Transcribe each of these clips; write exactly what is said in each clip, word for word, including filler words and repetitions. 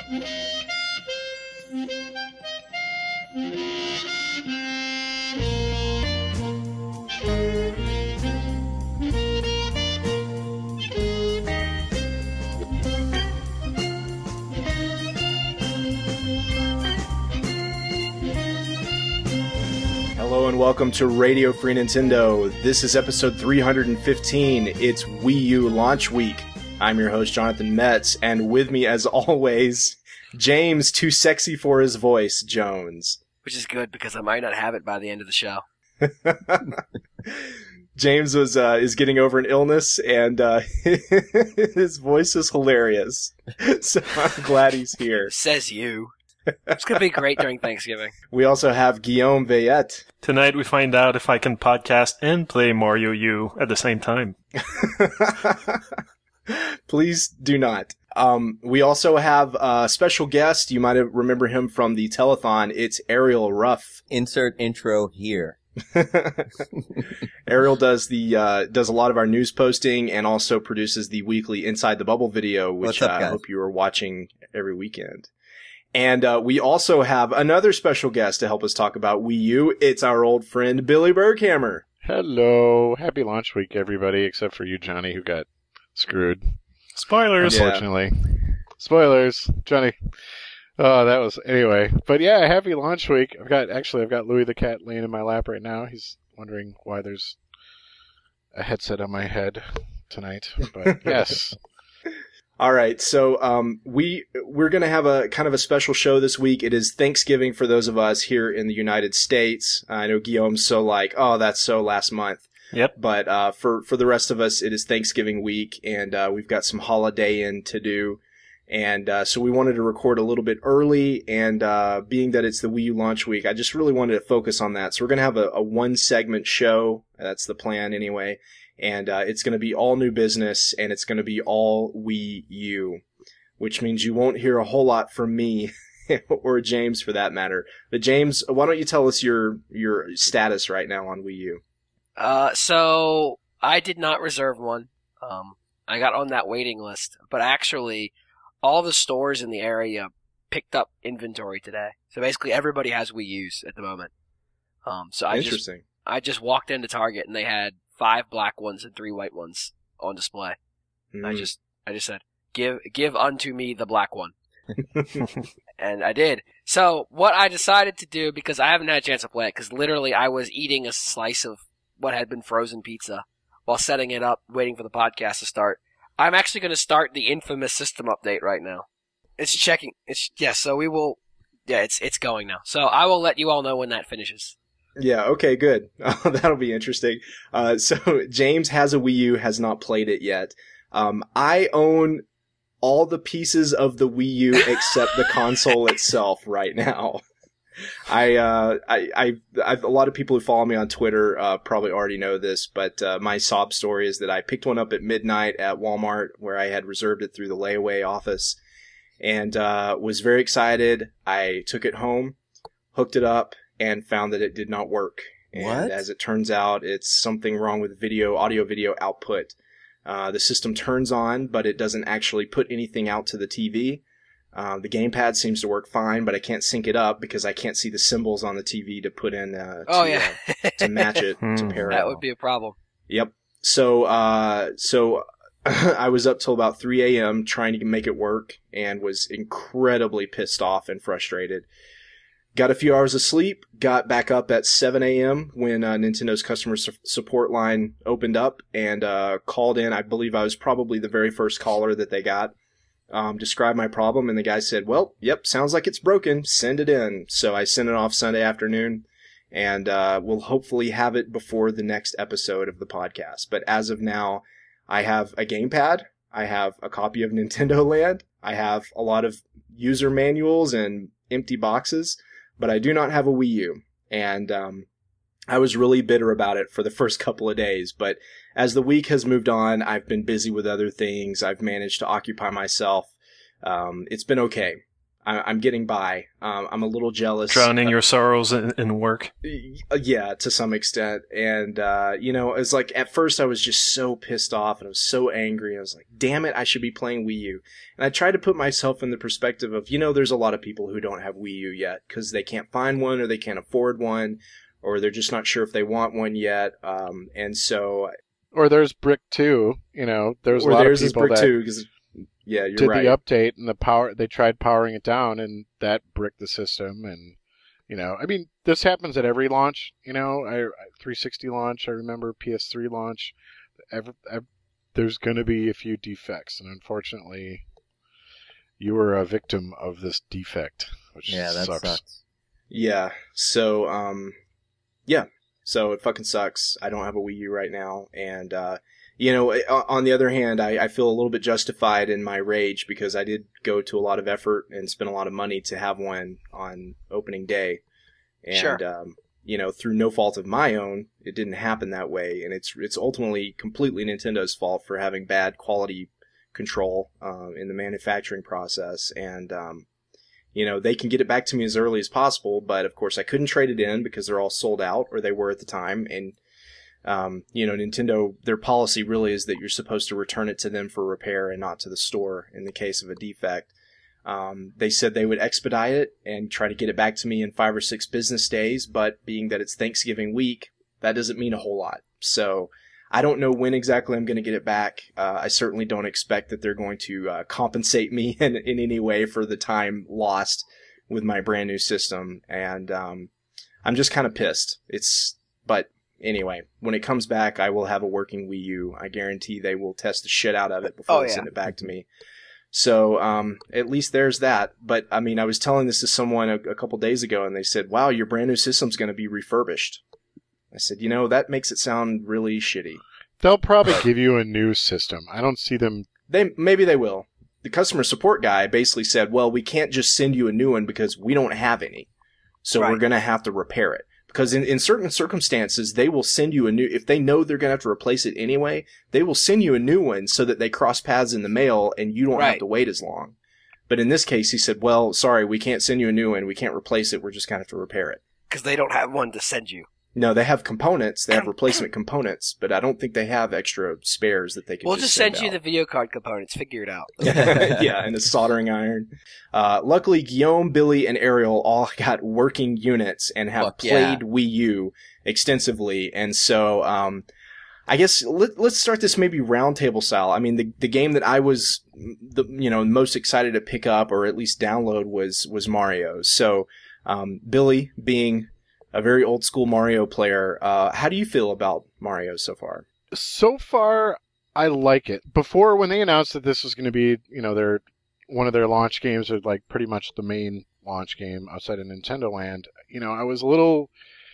Hello and welcome to Radio Free Nintendo. This is episode three hundred fifteen. It's Wii U launch week. I'm your host, Jonathan Metz, and with me, as always, James, too sexy for his voice, Jones. Which is good, because I might not have it by the end of the show. James was uh, is getting over an illness, and uh, his voice is hilarious. So I'm glad he's here. Says you. It's going to be great during Thanksgiving. We also have Guillaume Veillette. Tonight we find out if I can podcast and play Mario U at the same time. Please do not. Um, we also have a special guest. You might remember him from the telethon. It's Ariel Ruff. Insert intro here. Ariel does the uh, does a lot of our news posting and also produces the weekly Inside the Bubble video, which What's up, uh, I guys? hope you are watching every weekend. And uh, we also have another special guest to help us talk about Wii U. It's our old friend, Billy Berghammer. Hello. Happy launch week, everybody, except for you, Johnny, who got screwed. Spoilers! Yeah. Unfortunately. Spoilers. Johnny. Oh, that was... Anyway. But yeah, happy launch week. I've got... Actually, I've got Louis the cat laying in my lap right now. He's wondering why there's a headset on my head tonight. But yes. All right, so um, we we're gonna have a kind of a special show this week. It is Thanksgiving for those of us here in the United States. I know Guillaume's so like, oh, that's so last month. Yep. But uh, for for the rest of us, it is Thanksgiving week, and uh, we've got some holiday in to do, and uh, so we wanted to record a little bit early. And uh, being that it's the Wii U launch week, I just really wanted to focus on that. So we're gonna have a, a one segment show. That's the plan, anyway. And uh, it's going to be all new business, and it's going to be all Wii U, which means you won't hear a whole lot from me or James for that matter. But James, why don't you tell us your your status right now on Wii U? Uh, so, I did not reserve one. Um, I got on that waiting list. But actually, all the stores in the area picked up inventory today. So basically, everybody has Wii U's at the moment. Um, so I just Interesting. I just walked into Target, and they had five black ones and three white ones on display. Mm. I just, I just said, give, give unto me the black one. And I did. So, what I decided to do, because I haven't had a chance to play it, because literally I was eating a slice of what had been frozen pizza while setting it up, waiting for the podcast to start. I'm actually going to start the infamous system update right now. It's checking, it's, yeah, so we will, yeah, it's, it's going now. So, I will let you all know when that finishes. Yeah, okay, good. That'll be interesting. Uh, so James has a Wii U, has not played it yet. Um, I own all the pieces of the Wii U except the console itself right now. I, uh, I, I, I've, a lot of people who follow me on Twitter, uh, probably already know this, but, uh, my sob story is that I picked one up at midnight at Walmart where I had reserved it through the layaway office and, uh, was very excited. I took it home, hooked it up, and found that it did not work. And What? as it turns out, it's something wrong with video, audio video output. Uh, the system turns on, but it doesn't actually put anything out to the T V. Uh, the gamepad seems to work fine, but I can't sync it up because I can't see the symbols on the T V to put in, uh, to, Oh, yeah. uh, to match it, to Hmm. pair it. That would be a problem. Yep. So, uh, so I was up till about three a.m. trying to make it work and was incredibly pissed off and frustrated. Got a few hours of sleep, got back up at seven a.m. when uh, Nintendo's customer su- support line opened up and uh, called in. I believe I was probably the very first caller that they got. Um, described my problem, and the guy said, well, yep, sounds like it's broken. Send it in. So I sent it off Sunday afternoon, and uh, we'll hopefully have it before the next episode of the podcast. But as of now, I have a gamepad. I have a copy of Nintendo Land. I have a lot of user manuals and empty boxes. But I do not have a Wii U, and um, I was really bitter about it for the first couple of days. But as the week has moved on, I've been busy with other things. I've managed to occupy myself. Um, it's been okay. I, I'm getting by. Um, I'm a little jealous. Drowning uh, your sorrows in, in work. Yeah, to some extent. And, uh, you know, it's like at first I was just so pissed off and I was so angry. I was like, damn it, I should be playing Wii U. And I tried to put myself in the perspective of, you know, there's a lot of people who don't have Wii U yet because they can't find one or they can't afford one or they're just not sure if they want one yet. Um, and so. Or there's Brick two, you know, there's a or lot there's of this people Brick that two because, yeah, you're did right. the update and the power, they tried powering it down and that bricked the system. And, you know, I mean, this happens at every launch, you know, I, three sixty launch, I remember P S three launch, every, every, there's going to be a few defects. And unfortunately, you were a victim of this defect, which Yeah, that sucks. sucks. Yeah. So, um, yeah. So it fucking sucks. I don't have a Wii U right now. And, uh, you know, on the other hand, I, I feel a little bit justified in my rage because I did go to a lot of effort and spend a lot of money to have one on opening day. And, Sure. um, you know, through no fault of my own, it didn't happen that way. And it's, it's ultimately completely Nintendo's fault for having bad quality control, uh, in the manufacturing process. And, um, you know, they can get it back to me as early as possible, but of course I couldn't trade it in because they're all sold out, or they were at the time. And, um, you know, Nintendo, their policy really is that you're supposed to return it to them for repair and not to the store in the case of a defect. Um, they said they would expedite it and try to get it back to me in five or six business days, but being that it's Thanksgiving week, that doesn't mean a whole lot. So I don't know when exactly I'm going to get it back. Uh, I certainly don't expect that they're going to uh, compensate me in, in any way for the time lost with my brand new system. And um, I'm just kind of pissed. It's, but anyway, when it comes back, I will have a working Wii U. I guarantee they will test the shit out of it before Oh, they yeah. send it back to me. So um, at least there's that. But I mean, I was telling this to someone a, a couple days ago, and they said, "Wow, your brand new system's going to be refurbished." I said, you know, that makes it sound really shitty. They'll probably give you a new system. I don't see them. They maybe they will. The customer support guy basically said, well, we can't just send you a new one because we don't have any. So Right. we're going to have to repair it. Because in, in certain circumstances, they will send you a new, if they know they're going to have to replace it anyway, they will send you a new one so that they cross paths in the mail and you don't have Right. to wait as long. But in this case, he said, well, sorry, we can't send you a new one. We can't replace it. We're just going to have to repair it. Because they don't have one to send you. No, they have components. They have replacement components, but I don't think they have extra spares that they can We'll just just send you out. the video card components. Figure it out. Yeah, and a soldering iron. Uh, luckily, Guillaume, Billy, and Ariel all got working units and have Fuck yeah. played Wii U extensively. And so, um, I guess let, let's start this maybe roundtable style. I mean, the the game that I was, the you know, most excited to pick up or at least download was was Mario. So, um, Billy, being a very old school Mario player, uh, how do you feel about Mario so far? So far, I like it. Before, when they announced that this was going to be, you know, their one of their launch games, or like pretty much the main launch game outside of Nintendo Land, you know, I was a little,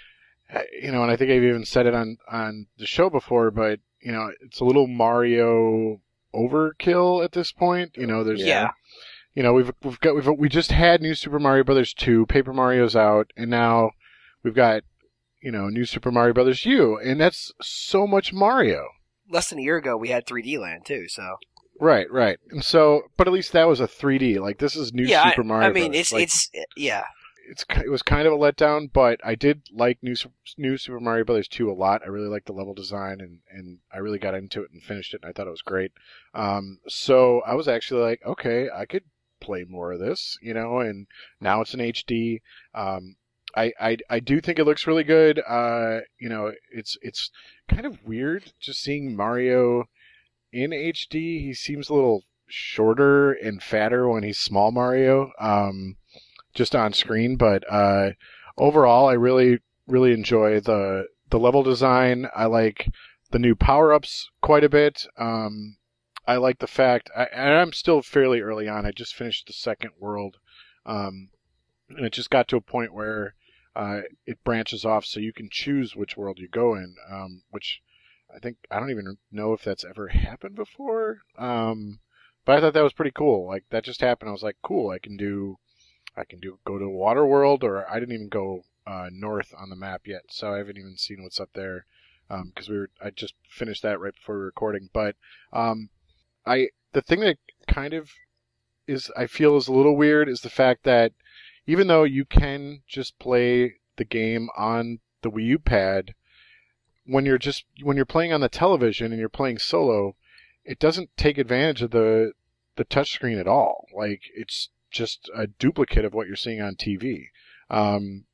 you know, and I think I've even said it on on the show before, but you know, it's a little Mario overkill at this point. You know, there's Yeah. you know, we've we've got we've we just had New Super Mario Brothers two, Paper Mario's out, and now we've got, you know, New Super Mario Brothers U, and that's so much Mario. Less than a year ago, we had three D Land, too, so. Right, right. And so, but at least that was a three D. Like, this is New yeah, Super I, Mario I mean, Brothers. it's, Like, it's, yeah. it's it was kind of a letdown, but I did like New Su- New Super Mario Brothers two a lot. I really liked the level design, and, and I really got into it and finished it, and I thought it was great. Um, so I was actually like, okay, I could play more of this, you know, and now it's in H D. Um, I, I, I do think it looks really good. Uh, you know, it's it's kind of weird just seeing Mario in H D. He seems a little shorter and fatter when he's small Mario, um, just on screen. But uh, overall, I really really enjoy the the level design. I like the new power ups quite a bit. Um, I like the fact, I, and I'm still fairly early on. I just finished the second world, um, and it just got to a point where uh, it branches off, so you can choose which world you go in, um, which I think, I don't even know if that's ever happened before, um, but I thought that was pretty cool. Like, that just happened. I was like, cool, I can do, I can do, go to Water World, or I didn't even go uh, north on the map yet, so I haven't even seen what's up there, because um, we were, I just finished that right before we were recording, but um, I, the thing that kind of is I feel is a little weird is the fact that even though you can just play the game on the Wii U pad, when you're just when you're playing on the television and you're playing solo, it doesn't take advantage of the the touchscreen at all. Like, it's just a duplicate of what you're seeing on T V. Um,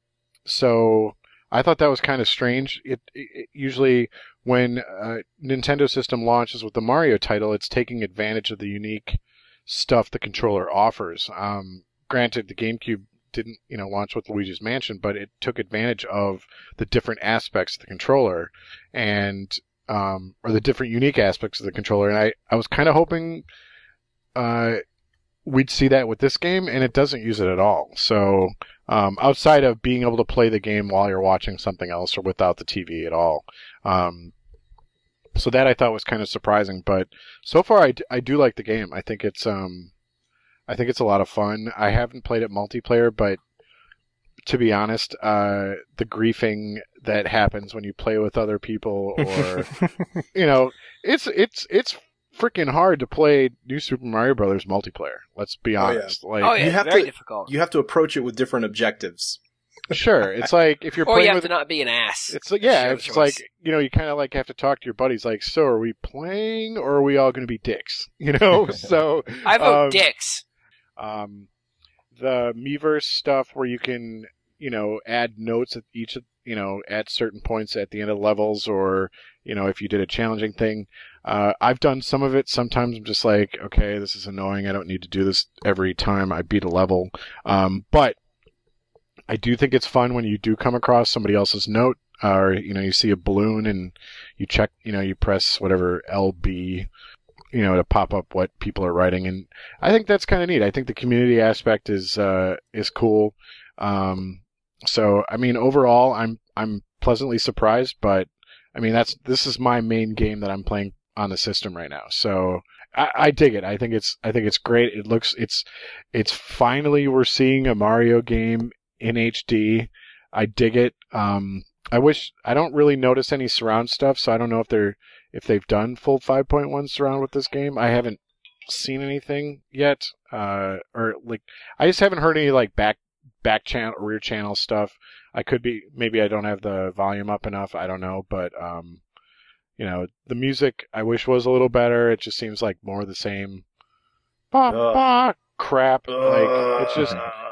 so I thought that was kind of strange. It, it usually when a Nintendo system launches with the Mario title, it's taking advantage of the unique stuff the controller offers. Um, granted, the GameCube didn't, you know, launch with Luigi's Mansion, but it took advantage of the different aspects of the controller and um, or the different unique aspects of the controller. And I, I was kind of hoping uh, we'd see that with this game, and it doesn't use it at all. So um, outside of being able to play the game while you're watching something else or without the T V at all. Um, so that I thought was kind of surprising, but so far I, d- I do like the game. I think it's um, I think it's a lot of fun. I haven't played it multiplayer, but to be honest, uh, the griefing that happens when you play with other people, or you know, it's it's it's freaking hard to play New Super Mario Brothers multiplayer. Let's be honest. Oh, Like, oh yeah, you have very to- difficult. You have to approach it with different objectives. sure, it's like if you're or you playing have with. to not be an ass. It's like, yeah, Sure, it's choice. like, you know, you kind of like have to talk to your buddies, like, so are we playing or are we all going to be dicks? You know, so I vote um, dicks. um, the Miiverse stuff where you can, you know, add notes at each, of- you know, at certain points at the end of levels, or, you know, if you did a challenging thing. Uh, I've done some of it. Sometimes I'm just like, okay, this is annoying. I don't need to do this every time I beat a level. Um, but I do think it's fun when you do come across somebody else's note, or, you know, you see a balloon and you check, you know, you press whatever L B, you know, to pop up what people are writing. And I think that's kind of neat. I think the community aspect is, uh, is cool. Um, so, I mean, overall, I'm, I'm pleasantly surprised, but I mean, that's, this is my main game that I'm playing on the system right now. So I, I dig it. I think it's, I think it's great. It looks, it's, it's finally, we're seeing a Mario game in H D. I dig it. Um, I wish, I don't really notice any surround stuff, so I don't know if they're, if they've done full five point one surround with this game. I haven't seen anything yet. Uh, or like, I just haven't heard any like back, back channel, rear channel stuff. I could be, maybe I don't have the volume up enough. I don't know, but, um, you know, the music I wish was a little better. It just seems like more of the same bah, Ugh. bah, crap. Like, it's just,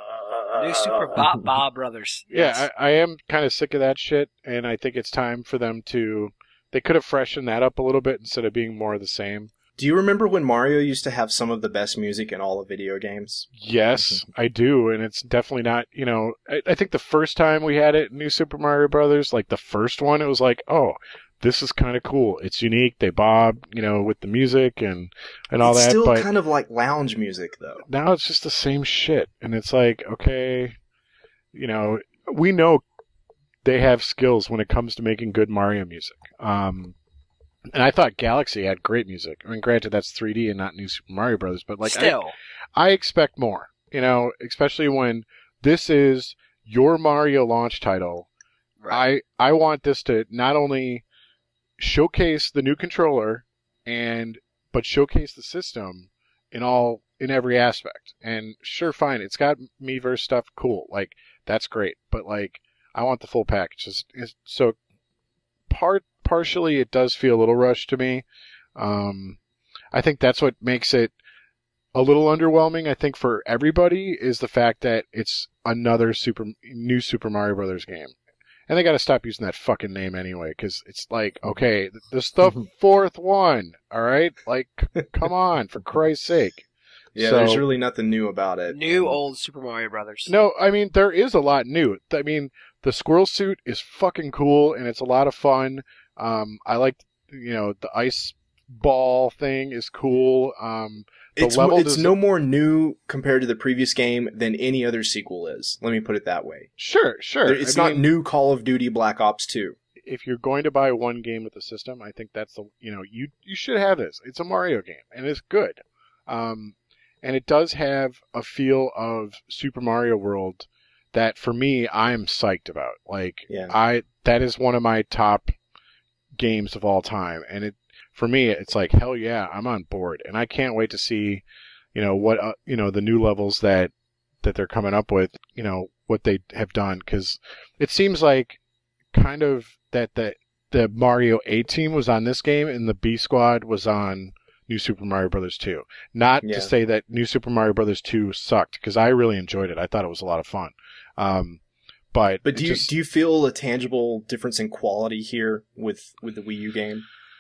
New Super Bop Bob Brothers. Yes. yeah, I, I am kind of sick of that shit, and I think it's time for them to, they could have freshened that up a little bit instead of being more of the same. Do you remember when Mario used to have some of the best music in all of video games? Yes, I do, and it's definitely not, you know, I, I think the first time we had it in New Super Mario Brothers, like the first one, it was like, oh, this is kind of cool. It's unique. They bob, you know, with the music and, and all it's that, still but kind of like lounge music, though. now it's just the same shit, and it's like, okay, you know, we know they have skills when it comes to making good Mario music. Um, and I thought Galaxy had great music. I mean, granted, that's three D and not New Super Mario Brothers, but like, I, Still. I expect more, you know, especially when this is your Mario launch title. Right. I, I want this to not only showcase the new controller and, but showcase the system in all, in every aspect. And sure, fine, it's got Miiverse stuff, cool. Like, that's great. But like, I want the full package. It's, it's, so part, partially it does feel a little rushed to me. Um, I think that's what makes it a little underwhelming, I think, for everybody, is the fact that it's another super new Super Mario Brothers game. And they got to stop using that fucking name anyway, because it's like, okay, this is the fourth one, all right? Like, c- come on, for Christ's sake. Yeah, So- there's really nothing new about it. New old Super Mario Brothers. No, I mean, there is a lot new. I mean, the squirrel suit is fucking cool, and it's a lot of fun. Um, I like, you know, the ice ball thing is cool. Um, the It's level it's does- no more new compared to the previous game than any other sequel is. Let me put it that way. Sure, sure. It's I not mean, new Call of Duty Black Ops two. if you're going to buy one game with the system, I think that's the, you know, you you should have this. It's a Mario game, and it's good. Um, and it does have a feel of Super Mario World that, for me, I'm psyched about. Like, Yeah. I that is one of my top games of all time, and it for me, it's like, hell yeah, I'm on board, and I can't wait to see, you know, what, uh, you know, the new levels that, that they're coming up with, you know, what they have done. Cause it seems like kind of that the, the Mario A team was on this game and the B squad was on New Super Mario Brothers two. Not Yeah. to say that New Super Mario Brothers two sucked, because I really enjoyed it. I thought it was a lot of fun. Um, but But do you just, do you feel a tangible difference in quality here with, with the Wii U game?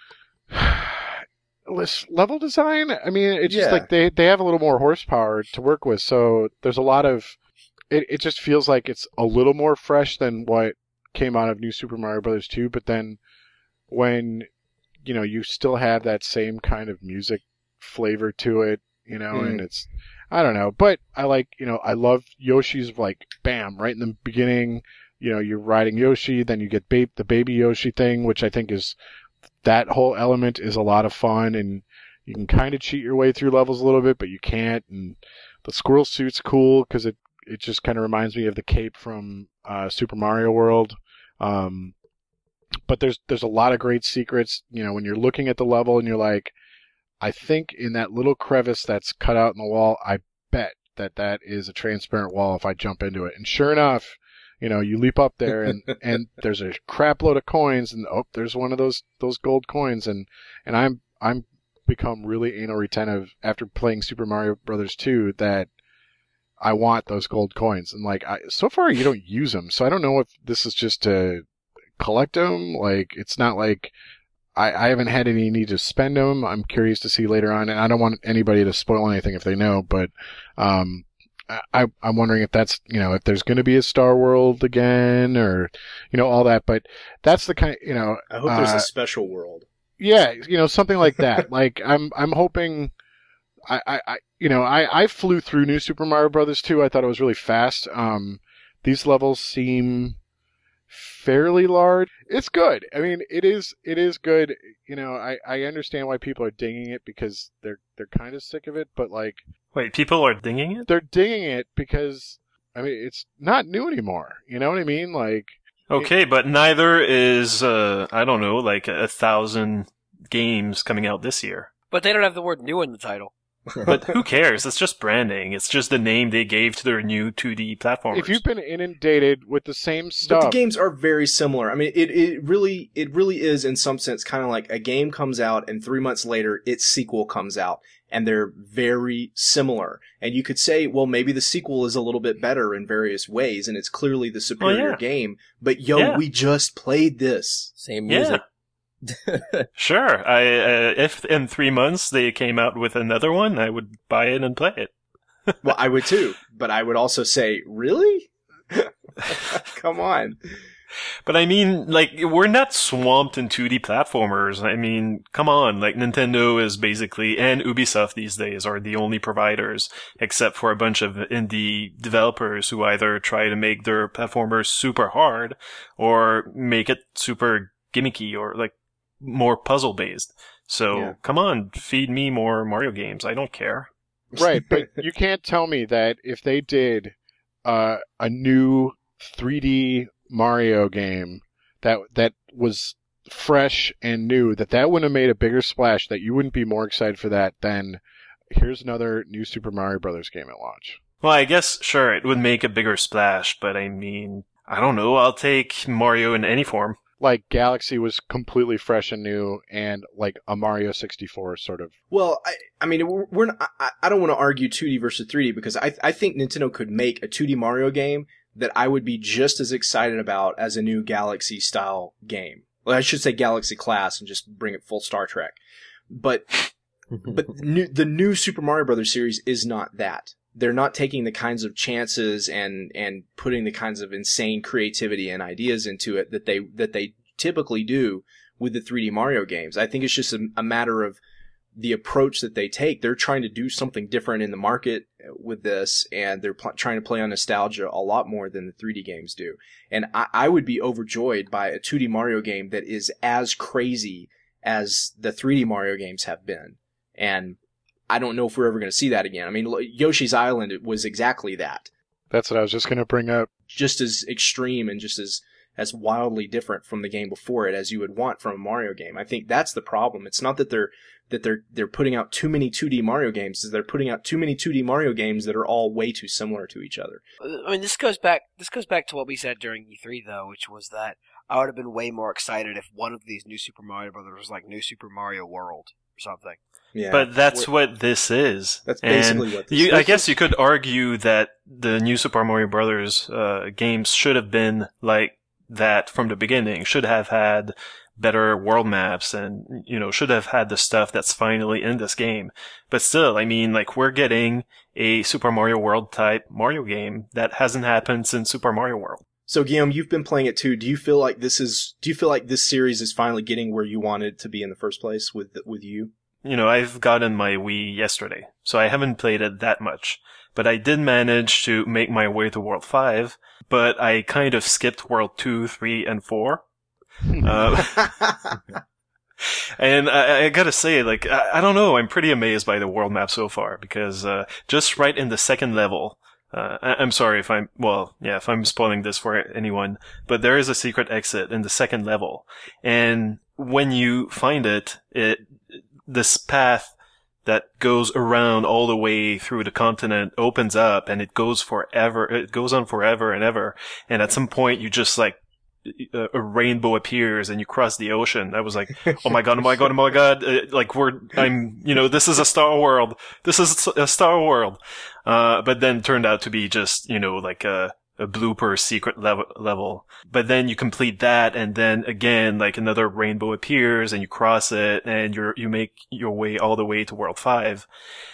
This level design, I mean, it's just Yeah. like they, they have a little more horsepower to work with, so there's a lot of it, it just feels like it's a little more fresh than what came out of New Super Mario Brothers two, but then when, you know, you still have that same kind of music flavor to it, you know, Mm. and it's, I don't know, but I like, you know, I love Yoshi's, like, bam, right in the beginning, you know, you're riding Yoshi, then you get ba- the baby Yoshi thing, which I think is, that whole element is a lot of fun, and you can kind of cheat your way through levels a little bit, but you can't, and the squirrel suit's cool, because it, it just kind of reminds me of the cape from uh, Super Mario World. Um, but there's there's a lot of great secrets. You know, when you're looking at the level and you're like, I think in that little crevice that's cut out in the wall, I bet that that is a transparent wall if I jump into it. And sure enough, you know, you leap up there and, and there's a crap load of coins, and oh, there's one of those those gold coins, and and I'm I'm become really anal retentive after playing Super Mario Brothers two that I want those gold coins, and like I, so far you don't use them, so I don't know if this is just to collect them. Like it's not like I, I haven't had any need to spend them. I'm curious to see later on, and I don't want anybody to spoil anything if they know, but um, I, I'm wondering if that's, you know, if there's going to be a Star World again, or you know, all that. But that's the kind, you know. I hope there's uh, a special world. Yeah, you know, something like that. Like I'm I'm hoping. I, I, I you know I, I flew through New Super Mario Brothers two. I thought it was really fast. Um, these levels seem fairly large. It's good. I mean, it is it is good. You know, I, I understand why people are dinging it because they're they're kind of sick of it. But like, Wait, people are dinging it? they're dinging it because I mean it's not new anymore. You know what I mean? Like, Okay, but neither is, uh, I don't know, like a thousand games coming out this year. But they don't have the word new in the title. But who cares? It's just branding. It's just the name they gave to their new two D platformers. if you've been inundated with the same But stuff, the games are very similar. I mean, it, it really it really is in some sense kind of like a game comes out and three months later its sequel comes out, and they're very similar. And you could say, well, maybe the sequel is a little bit better in various ways, and it's clearly the superior yeah. game. But yo, Yeah. we just played this. Same Yeah. music. Sure. I uh, if in three months they came out with another one, I would buy it and play it. Well, I would too, but I would also say, really? Come on. But I mean, like, we're not swamped in two D platformers. I mean, come on, like, Nintendo is basically, and Ubisoft these days are the only providers, except for a bunch of indie developers who either try to make their platformers super hard, or make it super gimmicky, or, like, more puzzle-based. So, Yeah. come on, feed me more Mario games. I don't care. right? But you can't tell me that if they did uh, a new three D Mario game that that was fresh and new, that that wouldn't have made a bigger splash, that you wouldn't be more excited for that than here's another new Super Mario Brothers game at launch. Well, I guess, sure, it would make a bigger splash, but I mean, I don't know, I'll take Mario in any form. Like Galaxy was completely fresh and new, and like a Mario sixty-four sort of. Well, I, I mean, we're, we're not, I, I don't want to argue two D versus three D because I, I think Nintendo could make a two D Mario game that I would be just as excited about as a new Galaxy style game. Well, I should say Galaxy class and just bring it full Star Trek. But, but the new, the new Super Mario Brothers series is not that. They're not taking the kinds of chances and, and putting the kinds of insane creativity and ideas into it that they, that they typically do with the three D Mario games. I think it's just a, a matter of the approach that they take. They're trying to do something different in the market with this, and they're pl- trying to play on nostalgia a lot more than the three D games do. And I, I would be overjoyed by a two D Mario game that is as crazy as the three D Mario games have been. And I don't know if we're ever going to see that again. I mean, Yoshi's Island was exactly that. That's what I was just going to bring up. Just as extreme and just as as wildly different from the game before it as you would want from a Mario game. I think that's the problem. It's not that they're that they're they're putting out too many two D Mario games is they're putting out too many two D Mario games that are all way too similar to each other. I mean, this goes back. This goes back to what we said during E three, though, which was that I would have been way more excited if one of these new Super Mario Brothers was like New Super Mario World or something. Yeah, But that's We're- what this is. That's And basically what this you, is. I guess you could argue that the new Super Mario Brothers uh, games should have been like that from the beginning. Should have had better world maps and, you know, should have had the stuff that's finally in this game. But still, I mean, like, we're getting a Super Mario World type Mario game that hasn't happened since Super Mario World. So Guillaume, you've been playing it too. Do you feel like this is? Do you feel like this series is finally getting where you wanted it to be in the first place with with you? You know, I've gotten my Wii yesterday, so I haven't played it that much. But I did manage to make my way to World five, but I kind of skipped World two, three, and four. Uh, and I, I gotta say, like, I, I don't know, I'm pretty amazed by the world map so far, because uh, just right in the second level, uh, I, I'm sorry if I'm, well, yeah, if I'm spoiling this for anyone, but there is a secret exit in the second level, and when you find it, it this path that goes around all the way through the continent opens up, and it goes forever, it goes on forever and ever, and at some point you just, like, a, a rainbow appears and you cross the ocean. I was like, oh my god, oh my god, oh my god, uh, like we're, I'm, you know, this is a Star World. This is a Star World. Uh, but then turned out to be just, you know, like a, a blooper secret level, level. But then you complete that, and then again, like another rainbow appears and you cross it and you're, you make your way all the way to World five.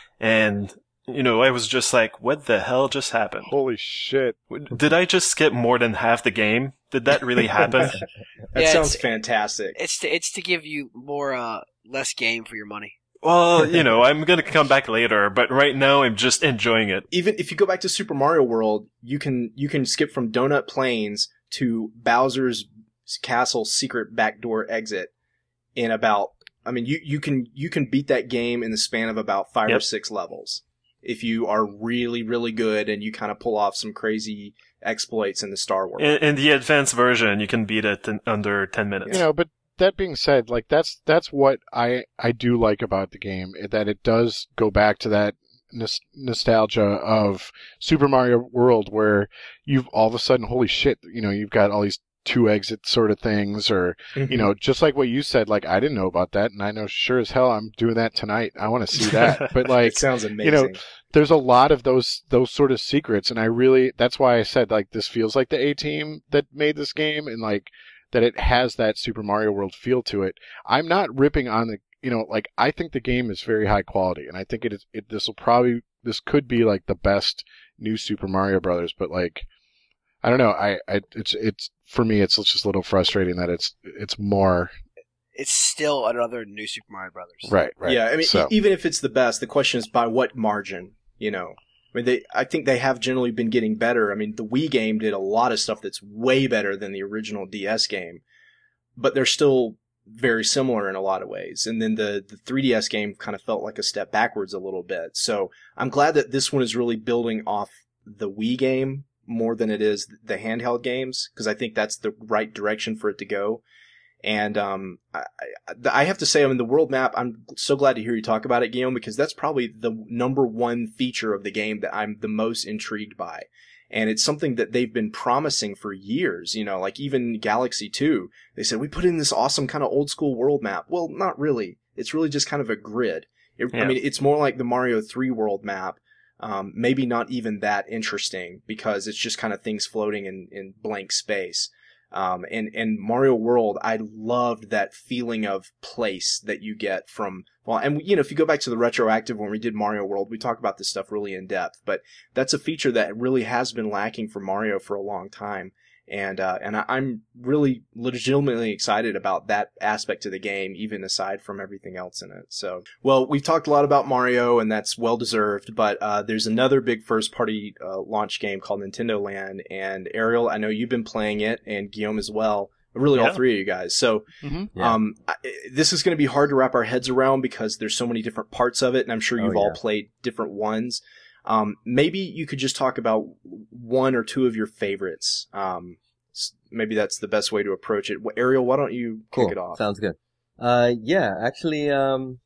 And, you know, I was just like, what the hell just happened? Holy shit. Did I just skip more than half the game? Did that really happen? That Yeah, sounds it's- fantastic. It's to it's to give you more uh less game for your money. Well, you know, I'm gonna come back later, but right now I'm just enjoying it. Even if you go back to Super Mario World, you can you can skip from Donut Plains to Bowser's Castle secret backdoor exit in about. I mean, you you can you can beat that game in the span of about five or Yep. six levels if you are really really good and you kind of pull off some crazy exploits in the Star World. In, in the advanced version, you can beat it in under ten minutes. You know, but that being said, like that's that's what I I do like about the game, that it does go back to that nos- nostalgia of Super Mario World, where you've all of a sudden, holy shit, you know, you've got all these two exit sort of things, or you know, just like what you said, like I didn't know about that, and I know sure as hell I'm doing that tonight. I want to see that, but like it sounds amazing. you know, there's a lot of those those sort of secrets, and I really that's why I said like this feels like the A team that made this game, and like that it has that Super Mario World feel to it. I'm not ripping on the you know like I think the game is very high quality, and I think it is it this will probably this could be like the best new Super Mario Brothers, but like I don't know, I, I it's it's for me it's just a little frustrating that it's it's more It's still another new Super Mario Brothers. right right Yeah, I mean, so. e- even if it's the best, the question is by what margin, you know? I mean, they, I think they have generally been getting better. I mean, the Wii game did a lot of stuff that's way better than the original D S game, but they're still very similar in a lot of ways. And then the, the three D S game kind of felt like a step backwards a little bit. So I'm glad that this one is really building off the Wii game more than it is the handheld games, because I think that's the right direction for it to go. And um, I, I have to say, I mean, the world map, I'm so glad to hear you talk about it, Guillaume, because that's probably the number one feature of the game that I'm the most intrigued by. And it's something that they've been promising for years, you know, like even Galaxy two, they said, we put in this awesome kind of old school world map. Well, not really. It's really just kind of a grid. It, Yeah. I mean, it's more like the Mario three world map. Um, maybe not even that interesting because it's just kind of things floating in, in blank space. Um, and, and Mario World, I loved that feeling of place that you get from, well, and you know, if you go back to the retroactive when we did Mario World, we talk about this stuff really in depth, but that's a feature that really has been lacking for Mario for a long time. And, uh, and I, I'm really legitimately excited about that aspect of the game, even aside from everything else in it. So, well, we've talked a lot about Mario and that's well deserved, but, uh, there's another big first party, uh, launch game called Nintendo Land. And Ariel, I know you've been playing it and Guillaume as well. Really all Yeah. three of you guys. So, Mm-hmm. Yeah. um, I, this is going to be hard to wrap our heads around because there's so many different parts of it. And I'm sure Oh, you've all yeah. played different ones. Um, maybe you could just talk about one or two of your favorites. Um, s- maybe that's the best way to approach it. Well, Ariel, why don't you kick Cool. it off? Sounds good. Uh, yeah, actually, um,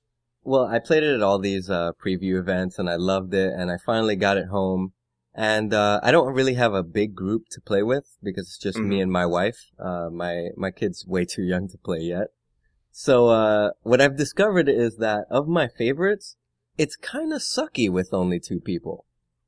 Well, I played it at all these uh, preview events, and I loved it, and I finally got it home. And uh, I don't really have a big group to play with because it's just mm-hmm. me and my wife. Uh, my my kid's way too young to play yet. So uh, what I've discovered is that of my favorites, it's kind of sucky with only two people.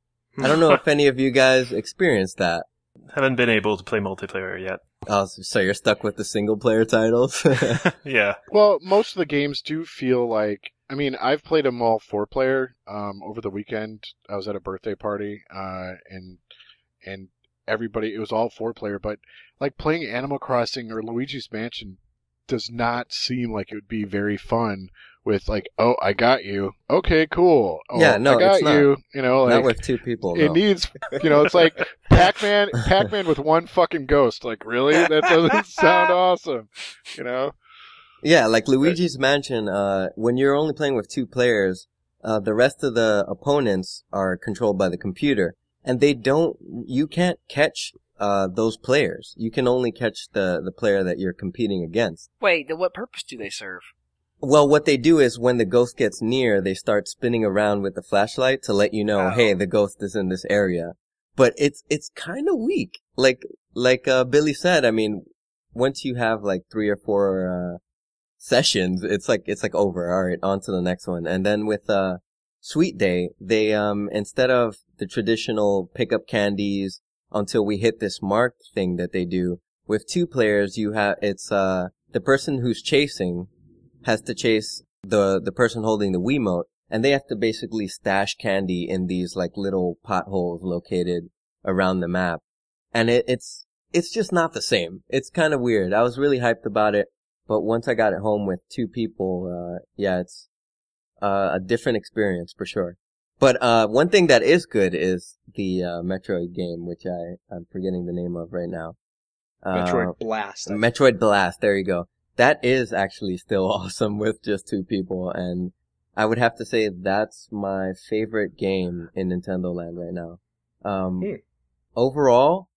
I don't know if any of you guys experienced that. Haven't been able to play multiplayer yet. Oh, so you're stuck with the single player titles? Yeah. Well, most of the games do feel like, I mean, I've played them all four player. Um, over the weekend, I was at a birthday party, uh, and, and everybody, it was all four player, but like playing Animal Crossing or Luigi's Mansion does not seem like it would be very fun with like, oh, I got you. Okay, cool. Oh, yeah, no, I got it's not. you. You know, like, not with two people. It no. needs, you know, it's like Pac-Man, Pac-Man with one fucking ghost. Like, really? That doesn't sound awesome. You know? Yeah, like Luigi's Mansion, uh, when you're only playing with two players, uh, the rest of the opponents are controlled by the computer. And they don't, you can't catch, uh, those players. You can only catch the, the player that you're competing against. Wait, then what purpose do they serve? Well, what they do is when the ghost gets near, they start spinning around with the flashlight to let you know, oh. hey, the ghost is in this area. But it's, it's kind of weak. Like, like, uh, Billy said, I mean, once you have like three or four, uh, sessions, it's like, it's like over. All right, on to the next one. And then with, uh, Sweet Day, they, um, instead of the traditional pick up candies until we hit this mark thing that they do, with two players, you have, it's, uh, the person who's chasing has to chase the, the person holding the Wiimote, and they have to basically stash candy in these, like, little potholes located around the map. And it, it's, it's just not the same. It's kind of weird. I was really hyped about it, but once I got it home with two people, uh, yeah, it's, uh, a different experience for sure. But, uh, one thing that is good is the, uh, Metroid game, which I, I'm forgetting the name of right now. Uh, Metroid Blast. Metroid Blast, there you go. That is actually still awesome with just two people, and I would have to say that's my favorite game in Nintendo Land right now. Um, hmm. Overall,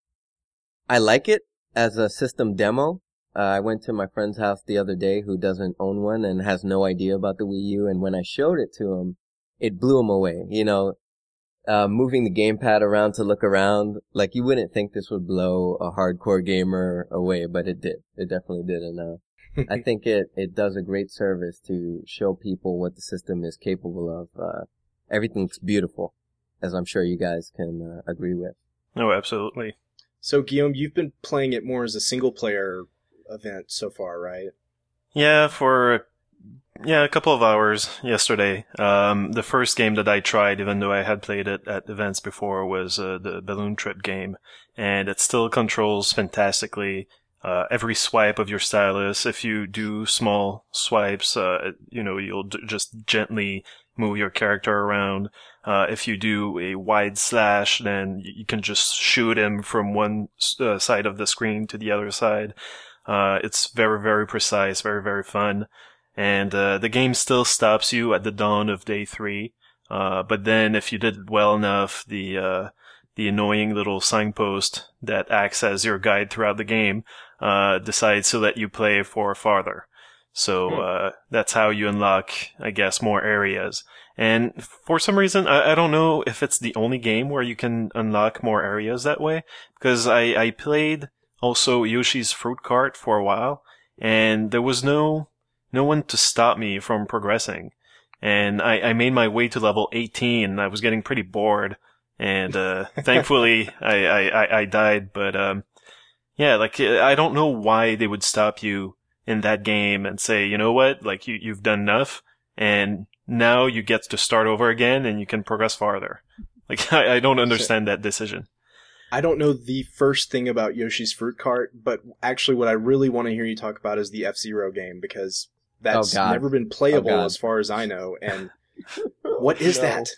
I like it as a system demo. Uh, I went to my friend's house the other day who doesn't own one and has no idea about the Wii U, and when I showed it to him, it blew him away. You know, uh, moving the gamepad around to look around, like you wouldn't think this would blow a hardcore gamer away, but it did. It definitely did, and uh, I think it, it does a great service to show people what the system is capable of. Uh, everything's beautiful, as I'm sure you guys can uh, agree with. No, absolutely. So, Guillaume, you've been playing it more as a single-player event so far, right? Yeah, for yeah a couple of hours yesterday. Um, the first game that I tried, even though I had played it at events before, was uh, the Balloon Trip game, and it still controls fantastically. Uh, every swipe of your stylus, if you do small swipes, uh, you know, you'll d- just gently move your character around. Uh, if you do a wide slash, then you can just shoot him from one uh, side of the screen to the other side. Uh, it's very, very precise, very, very fun. And, uh, the game still stops you at the dawn of day three. Uh, but then if you did it well enough, the, uh, the annoying little signpost that acts as your guide throughout the game, uh, decides to let you play for farther. So, hmm. uh, that's how you unlock, I guess, more areas. And for some reason, I, I don't know if it's the only game where you can unlock more areas that way, because I, I played also Yoshi's Fruit Cart for a while, and there was no, no one to stop me from progressing. And I, I made my way to level eighteen, and I was getting pretty bored. And, uh, thankfully, I, I, I died, but, um, yeah, like, I don't know why they would stop you in that game and say, you know what, like, you, you've done enough, and now you get to start over again, and you can progress farther. Like, I, I don't understand that decision. I don't know the first thing about Yoshi's Fruit Cart, but actually what I really want to hear you talk about is the F-Zero game, because that's oh, never been playable oh, as far as I know, and what is no. that?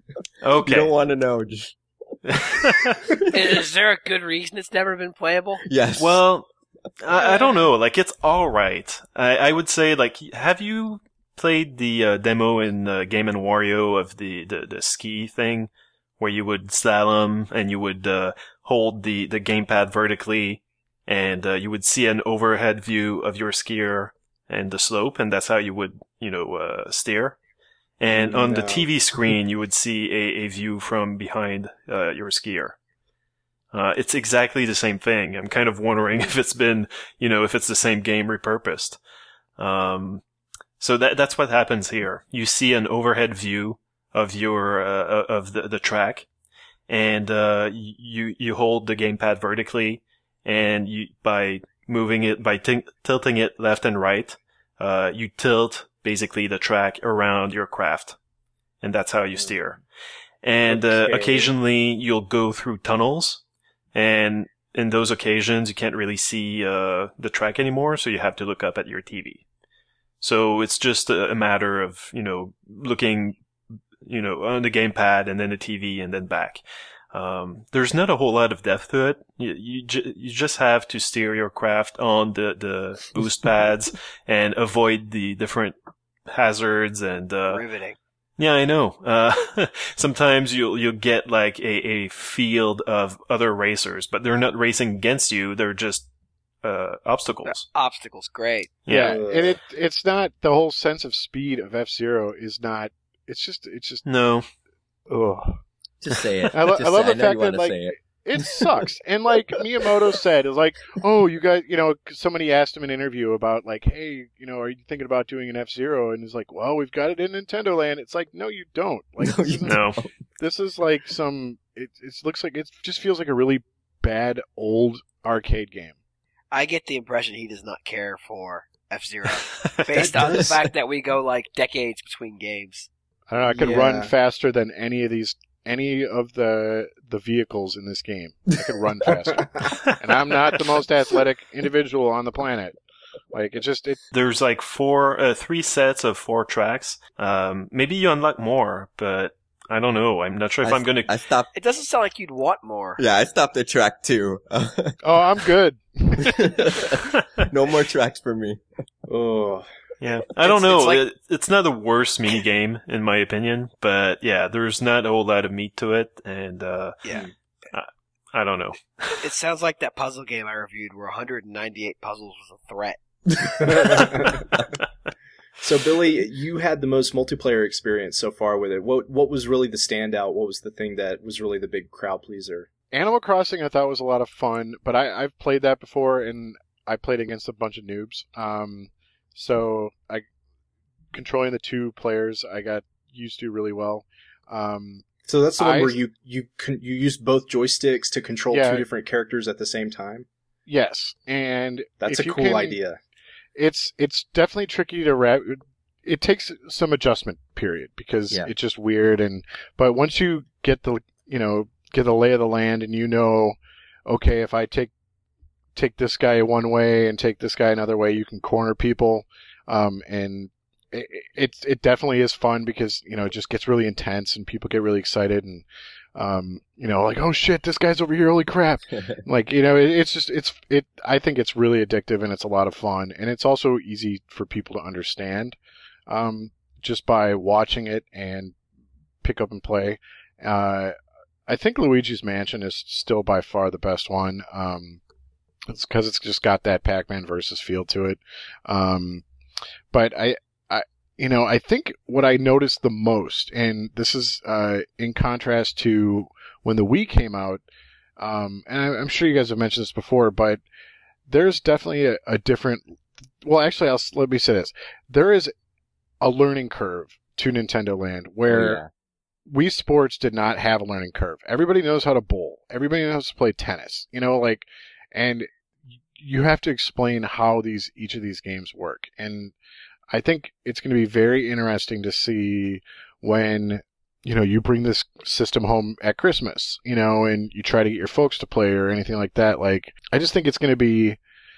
Okay. You don't want to know. Just... Is there a good reason it's never been playable? Yes. Well, I, I don't know. Like, it's alright. I, I would say, like, have you played the uh, demo in uh, Game and Wario of the, the, the ski thing? Where you would slalom and you would uh, hold the, the gamepad vertically and uh, you would see an overhead view of your skier and the slope, and that's how you would, you know, uh, steer. And on No. the T V screen, you would see a, a view from behind uh, your skier. Uh, it's exactly the same thing. I'm kind of wondering if it's been, you know, if it's the same game repurposed. Um, so that that's what happens here. You see an overhead view of your uh, of the the track, and uh, you you hold the gamepad vertically, and you by moving it by t- tilting it left and right, uh, you tilt basically the track around your craft, and that's how you steer. And uh, Okay. occasionally you'll go through tunnels. And in those occasions, you can't really see uh, the track anymore, so you have to look up at your T V. So it's just a, a matter of, you know, looking, you know, on the gamepad and then the T V and then back. Um, there's not a whole lot of depth to it. You, you, ju- you just have to steer your craft on the, the boost pads and avoid the different hazards and, uh, Riveting. yeah, I know. Uh, sometimes you'll, you'll get like a, a field of other racers, but they're not racing against you. They're just, uh, obstacles. Obstacles, great. Yeah, Ugh. and it it's not the whole sense of speed of F-Zero is not. It's just it's just. No. Ugh. Just say it. I, lo- Just I love say, the know you fact that wanna like say it. it sucks, and like Miyamoto said, it's like, oh, you guys, you know, somebody asked him in an interview about like, hey, you know, are you thinking about doing an F-Zero? And he's like, well, we've got it in Nintendo Land. It's like, no, you don't. Like, No, this, you isn't- No. this is like some. It it looks like it just feels like a really bad old arcade game. I get the impression he does not care for F-Zero, based on the does- fact that we go like decades between games. I don't know. I could Yeah. run faster than any of these, any of the the vehicles in this game. I could run faster, and I'm not the most athletic individual on the planet. Like it just it. There's like four, uh, three sets of four tracks. Um, maybe you unlock more, but I don't know. I'm not sure if I, I'm gonna. I stopped. It doesn't sound like you'd want more. Yeah, I stopped at track two. Oh, I'm good. No more tracks for me. Oh, Yeah, I don't It's- know. it's like- It- it's not the worst mini game in my opinion, but yeah, there's not a whole lot of meat to it, and uh, Yeah. I, I don't know. It sounds like that puzzle game I reviewed where one hundred ninety-eight puzzles was a threat. So Billy, you had the most multiplayer experience so far with it. What what was really the standout? What was the thing that was really the big crowd pleaser? Animal Crossing I thought was a lot of fun, but I, I've played that before, and I played against a bunch of noobs. Um, so I controlling the two players I got used to really well. Um, So that's the one I- where you you con- you used both joysticks to control Yeah. two different characters at the same time. yes, and That's if a you cool can- idea. It's it's definitely tricky to wrap. It takes some adjustment period because Yeah. it's just weird, and but once you get the you know get the lay of the land, and you know, okay, if I take take this guy one way and take this guy another way, you can corner people, um, and it, it it definitely is fun because you know it just gets really intense and people get really excited and um, you know like oh shit, this guy's over here, holy crap. Like, you know, it, it's just, it's, it, I think it's really addictive and it's a lot of fun. And it's also easy for people to understand, um, just by watching it and pick up and play. Uh, I think Luigi's Mansion is still by far the best one. Um, it's cause it's just got that Pac-Man versus feel to it. Um, but I, I, you know, I think what I noticed the most, and this is, uh, in contrast to when the Wii came out, Um, and I, I'm sure you guys have mentioned this before, but there's definitely a, a different. Well, actually, I'll let me say this: there is a learning curve to Nintendo Land where Oh, yeah. Wii Sports did not have a learning curve. Everybody knows how to bowl. Everybody knows to play tennis. You know, like, and you have to explain how these each of these games work. And I think it's going to be very interesting to see when. You know, you bring this system home at Christmas, you know, and you try to get your folks to play or anything like that. Like, I just think it's going to be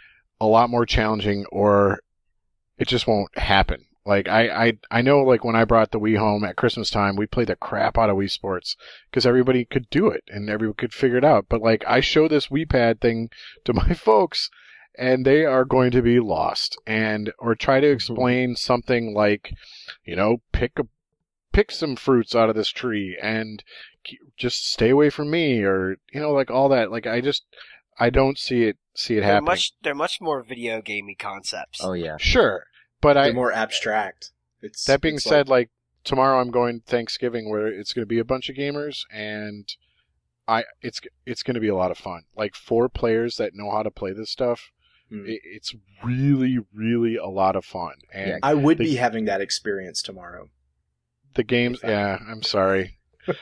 a lot more challenging or it just won't happen. Like, I, I, I know, like, when I brought the Wii home at Christmas time, we played the crap out of Wii Sports because everybody could do it and everyone could figure it out. But, like, I show this Wii Pad thing to my folks and they are going to be lost and, or try to explain something like, you know, pick a pick some fruits out of this tree and just stay away from me or, you know, like all that. Like, I just, I don't see it, see it They're happening. much, they're much more video gamey concepts. Oh yeah. Sure. But They're I, more abstract. It's that being it's said, like, tomorrow I'm going Thanksgiving where it's going to be a bunch of gamers, and I it's it's going to be a lot of fun. Like four players that know how to play this stuff. Mm. It, it's really, really a lot of fun. And Yeah. I would the, be having that experience tomorrow. the games. Yeah, I'm sorry.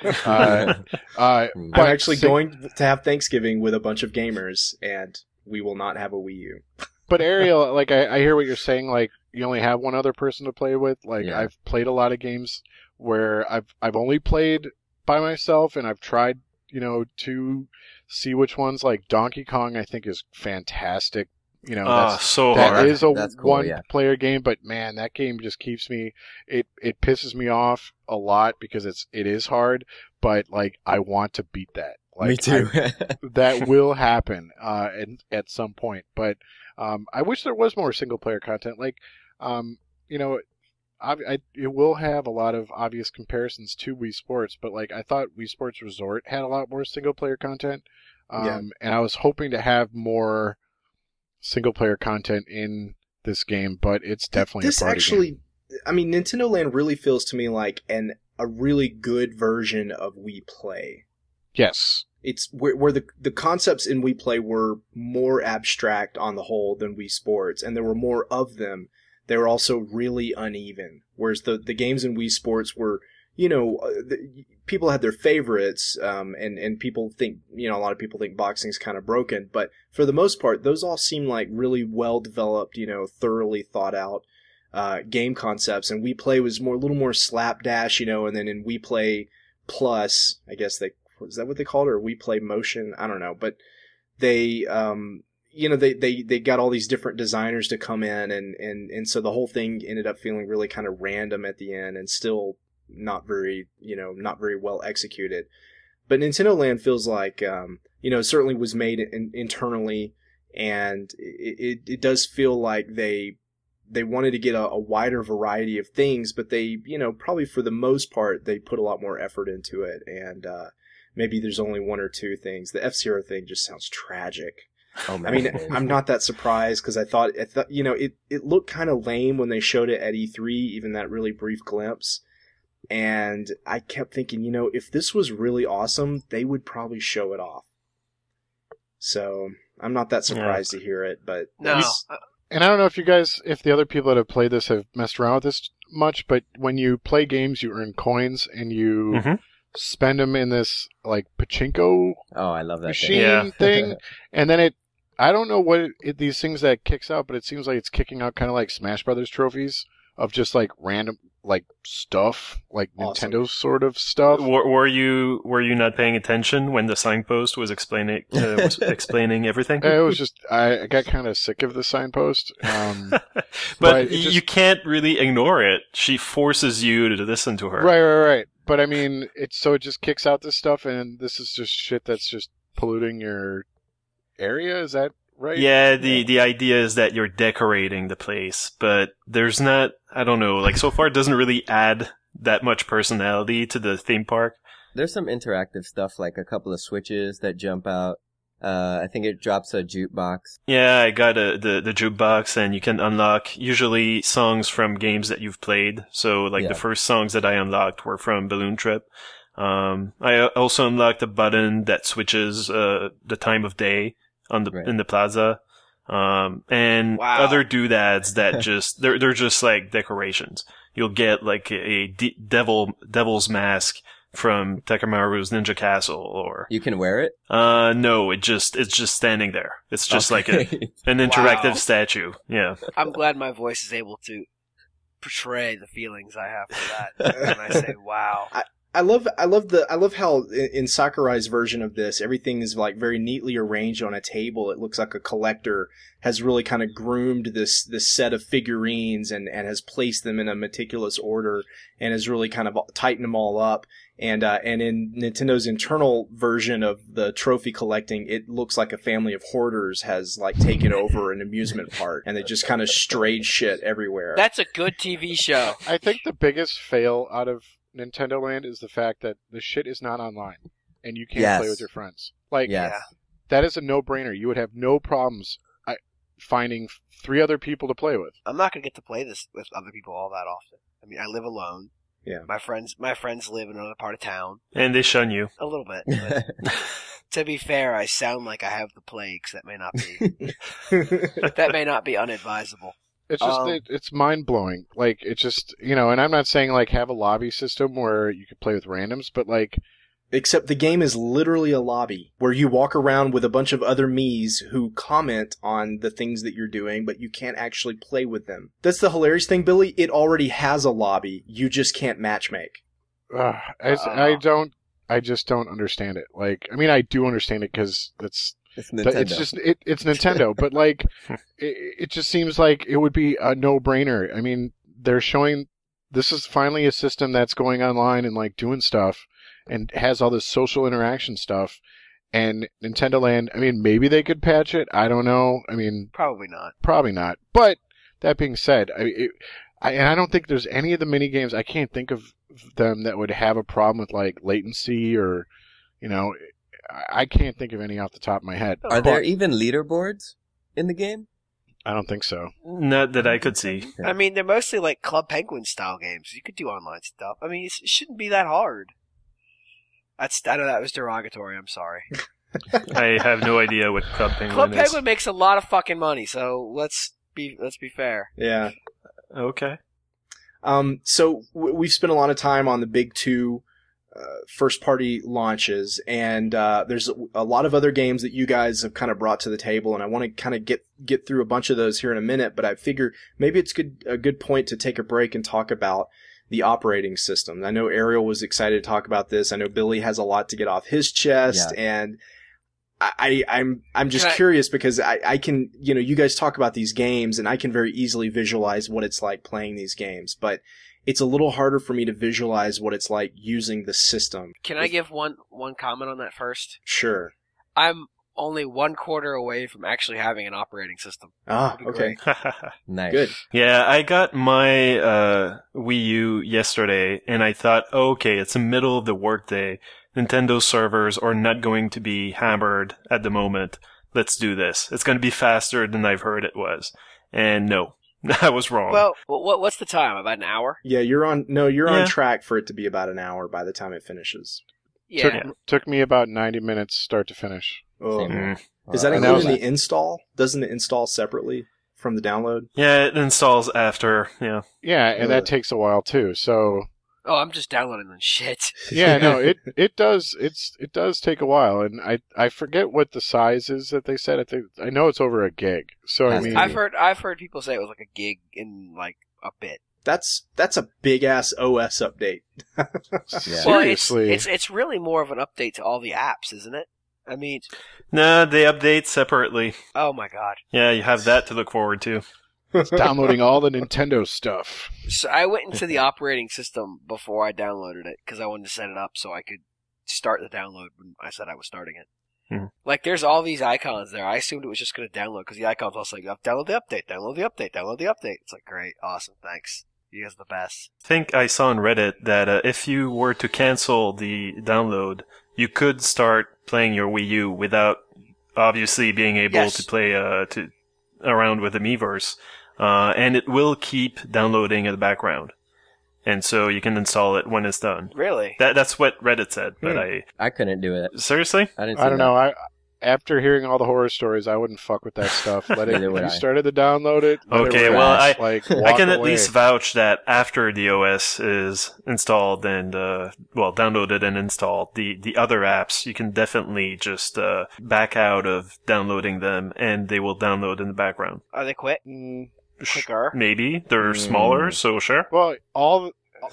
uh, uh, I'm but actually sing- going to have Thanksgiving with a bunch of gamers, and we will not have a Wii U. But Ariel, like I, I hear what you're saying. Like you only have one other person to play with. Like Yeah. I've played a lot of games where I've I've only played by myself, and I've tried, you know, to see which ones. Like Donkey Kong, I think is fantastic. You know, Ah, that's, so that hard. is a That's cool, one yeah. player game. But man, that game just keeps me. It it pisses me off a lot because it's it is hard. But like I want to beat that. Like, Me too. I- that will happen uh, at, at some point. But um, I wish there was more single player content. Like, um, you know, I, I, it will have a lot of obvious comparisons to Wii Sports, but like I thought Wii Sports Resort had a lot more single player content, um, Yeah. and I was hoping to have more single player content in this game. But it's definitely this a party actually. game. I mean, Nintendo Land really feels to me like an a really good version of Wii Play. Yes. It's where, where the the concepts in Wii Play were more abstract on the whole than Wii Sports, and there were more of them. They were also really uneven. Whereas the, the games in Wii Sports were, you know, uh, the, people had their favorites, um, and, and people think, you know, a lot of people think boxing's kind of broken, but for the most part, those all seem like really well developed, you know, thoroughly thought out, uh, game concepts. And Wii Play was more, a little more slapdash, you know, and then in Wii Play Plus, I guess they, is that what they called it? Or Wii Play Motion? I don't know, but they, um, you know, they, they, they got all these different designers to come in, and, and, and so the whole thing ended up feeling really kind of random at the end and still not very, you know, not very well executed. But Nintendo Land feels like, um, you know, certainly was made in, internally, and it, it, it does feel like they, they wanted to get a, a wider variety of things, but they, you know, probably for the most part, they put a lot more effort into it. And, uh, maybe there's only one or two things. The F-Zero thing just sounds tragic. Oh, I man. mean, I'm not that surprised because I thought, I thought, you know, it, it looked kind of lame when they showed it at E three, even that really brief glimpse. And I kept thinking, you know, if this was really awesome, they would probably show it off. So I'm not that surprised Yeah. to hear it, but No, it's- uh, And I don't know if you guys, if the other people that have played this have messed around with this much, but when you play games, you earn coins and you Mhm. spend them in this like pachinko Oh, I love that machine thing. Yeah. thing, and then it. I don't know what it, it, these things that kicks out, but it seems like it's kicking out kind of like Smash Brothers trophies of just like random like stuff, like Awesome. Nintendo sort of stuff. Were, were you were you not paying attention when the signpost was explaining uh, was explaining everything? It was just I, I got kind of sick of the signpost. Um, but but it y- just- you can't really ignore it. She forces you to listen to her. Right, right, right. But I mean, it's so it just kicks out this stuff, and this is just shit that's just polluting your area. Is that right? Yeah, the the idea is that you're decorating the place, but there's not. I don't know. Like so far, it doesn't really add that much personality to the theme park. There's some interactive stuff, like a couple of switches that jump out. Uh, I think it drops a jukebox. Yeah, I got a, the the jukebox, and you can unlock usually songs from games that you've played. So, like Yeah. the first songs that I unlocked were from Balloon Trip. Um, I also unlocked a button that switches uh, the time of day on the Right. in the plaza, um, and Wow. other doodads that just they're they're just like decorations. You'll get like a, a de- devil devil's mask from Takamaru's Ninja Castle, or You can wear it. uh no, it just it's just standing there. It's just like a, Okay. an interactive Wow. statue. Yeah. I'm glad my voice is able to portray the feelings I have for that when I say wow. I love, I love the, I love how in, in Sakurai's version of this, everything is like very neatly arranged on a table. It looks like a collector has really kind of groomed this, this set of figurines and, and has placed them in a meticulous order and has really kind of tightened them all up. And, uh, and in Nintendo's internal version of the trophy collecting, it looks like a family of hoarders has like taken over an amusement park and they just kind of strayed shit everywhere. That's a good T V show. I think the biggest fail out of Nintendo Land is the fact that the shit is not online, and you can't Yes. play with your friends. Like Yes. that is a no-brainer. You would have no problems I, finding three other people to play with. I'm not gonna get to play this with other people all that often. I mean, I live alone. Yeah. My friends, my friends live in another part of town. And they shun you. A little bit. But to be fair, I sound like I have the plague. So that may not be. that may not be unadvisable. It's just Um, it, it's mind blowing. Like it's just you know, and I'm not saying like have a lobby system where you could play with randoms, but like Except the game is literally a lobby where you walk around with a bunch of other Miis who comment on the things that you're doing, but you can't actually play with them. That's the hilarious thing, Billy. It already has a lobby. You just can't matchmake. uh, I, I don't, I just don't understand it. Like I mean, I do understand it because it's It's but Nintendo. it's just it, it's Nintendo, but like it, it just seems like it would be a no brainer. I mean, they're showing this is finally a system that's going online and like doing stuff. And has all this social interaction stuff, and Nintendo Land. I mean, maybe they could patch it. I don't know. I mean, Probably not. probably not. But that being said, I, it, I and I don't think there's any of the mini games. I can't think of them that would have a problem with like latency or, you know, I, I can't think of any off the top of my head. Are there But even leaderboards in the game? I don't think so. Not that I could see. Yeah. I mean, they're mostly like Club Penguin style games. You could do online stuff. I mean, it's, it shouldn't be that hard. That's, I know that was derogatory. I'm sorry. I have no idea what Club Penguin Club is. Penguin makes a lot of fucking money, so let's be let's be fair. Yeah. Okay. Um, so w- we've spent a lot of time on the big two uh, first-party launches, and uh, there's a, a lot of other games that you guys have kind of brought to the table, and I want to kind of get get through a bunch of those here in a minute. But I figure maybe it's good a good point to take a break and talk about the operating system. I know Ariel was excited to talk about this. I know Billy has a lot to get off his chest, and I, I, I'm I'm just Can I- curious because I, I can, you know, you guys talk about these games, and I can very easily visualize what it's like playing these games, but it's a little harder for me to visualize what it's like using the system. Can I give one one comment on that first? Sure. I'm only one quarter away from actually having an operating system. Ah, That'd be okay. great. Nice. Good. Yeah, I got my uh, Wii U yesterday, and I thought, oh, okay, it's the middle of the workday. Nintendo servers are not going to be hammered at the moment. Let's do this. It's going to be faster than I've heard it was. And no, I was wrong. Well, what what's the time? About an hour? Yeah, you're on, no, you're Yeah. on track for it to be about an hour by the time it finishes. Yeah. Took, took me about ninety minutes start to finish. Oh. Same. Mm. Is that Uh, And that including was- the install? Doesn't it install separately from the download? Yeah, it installs after, yeah. Yeah, and that Ugh. takes a while too. So Oh, I'm just downloading the shit. yeah, no, it it does it's it does take a while, and I I forget what the size is that they said. I think I know it's over a gig. So I Has to mean, be. I've heard I've heard people say it was like a gig in like a bit. That's, that's a big ass O S update. Yeah. Well, it's, seriously, it's it's really more of an update to all the apps, isn't it? I mean, No, they update separately. oh my god. Yeah, you have that to look forward to. it's downloading all the Nintendo stuff. So I went into the operating system before I downloaded it because I wanted to set it up so I could start the download when I said I was starting it. Hmm. Like, there's all these icons there. I assumed it was just going to download because the icons also like, download the update, download the update, download the update. It's like, great, awesome, thanks. You guys are the best. I think I saw on Reddit that uh, if you were to cancel the download, you could start playing your Wii U without obviously being able Yes. to play uh, to around with the Miiverse, uh, and it will keep downloading in the background, and so you can install it when it's done. Really? That that's what Reddit said, but Hmm. I I couldn't do it. seriously. I didn't. See I don't that. know. I after hearing all the horror stories, I wouldn't fuck with that stuff. Let it. Neither If would you I. started to download it. let it Okay, run. well, I- like I walk can at away. least vouch that after the O S is installed and, uh, well, downloaded and installed, the, the other apps, you can definitely just, uh, back out of downloading them and they will download in the background. Are they quick? Mm, Sh- Quicker? Maybe. They're Mm. smaller, so sure. well, all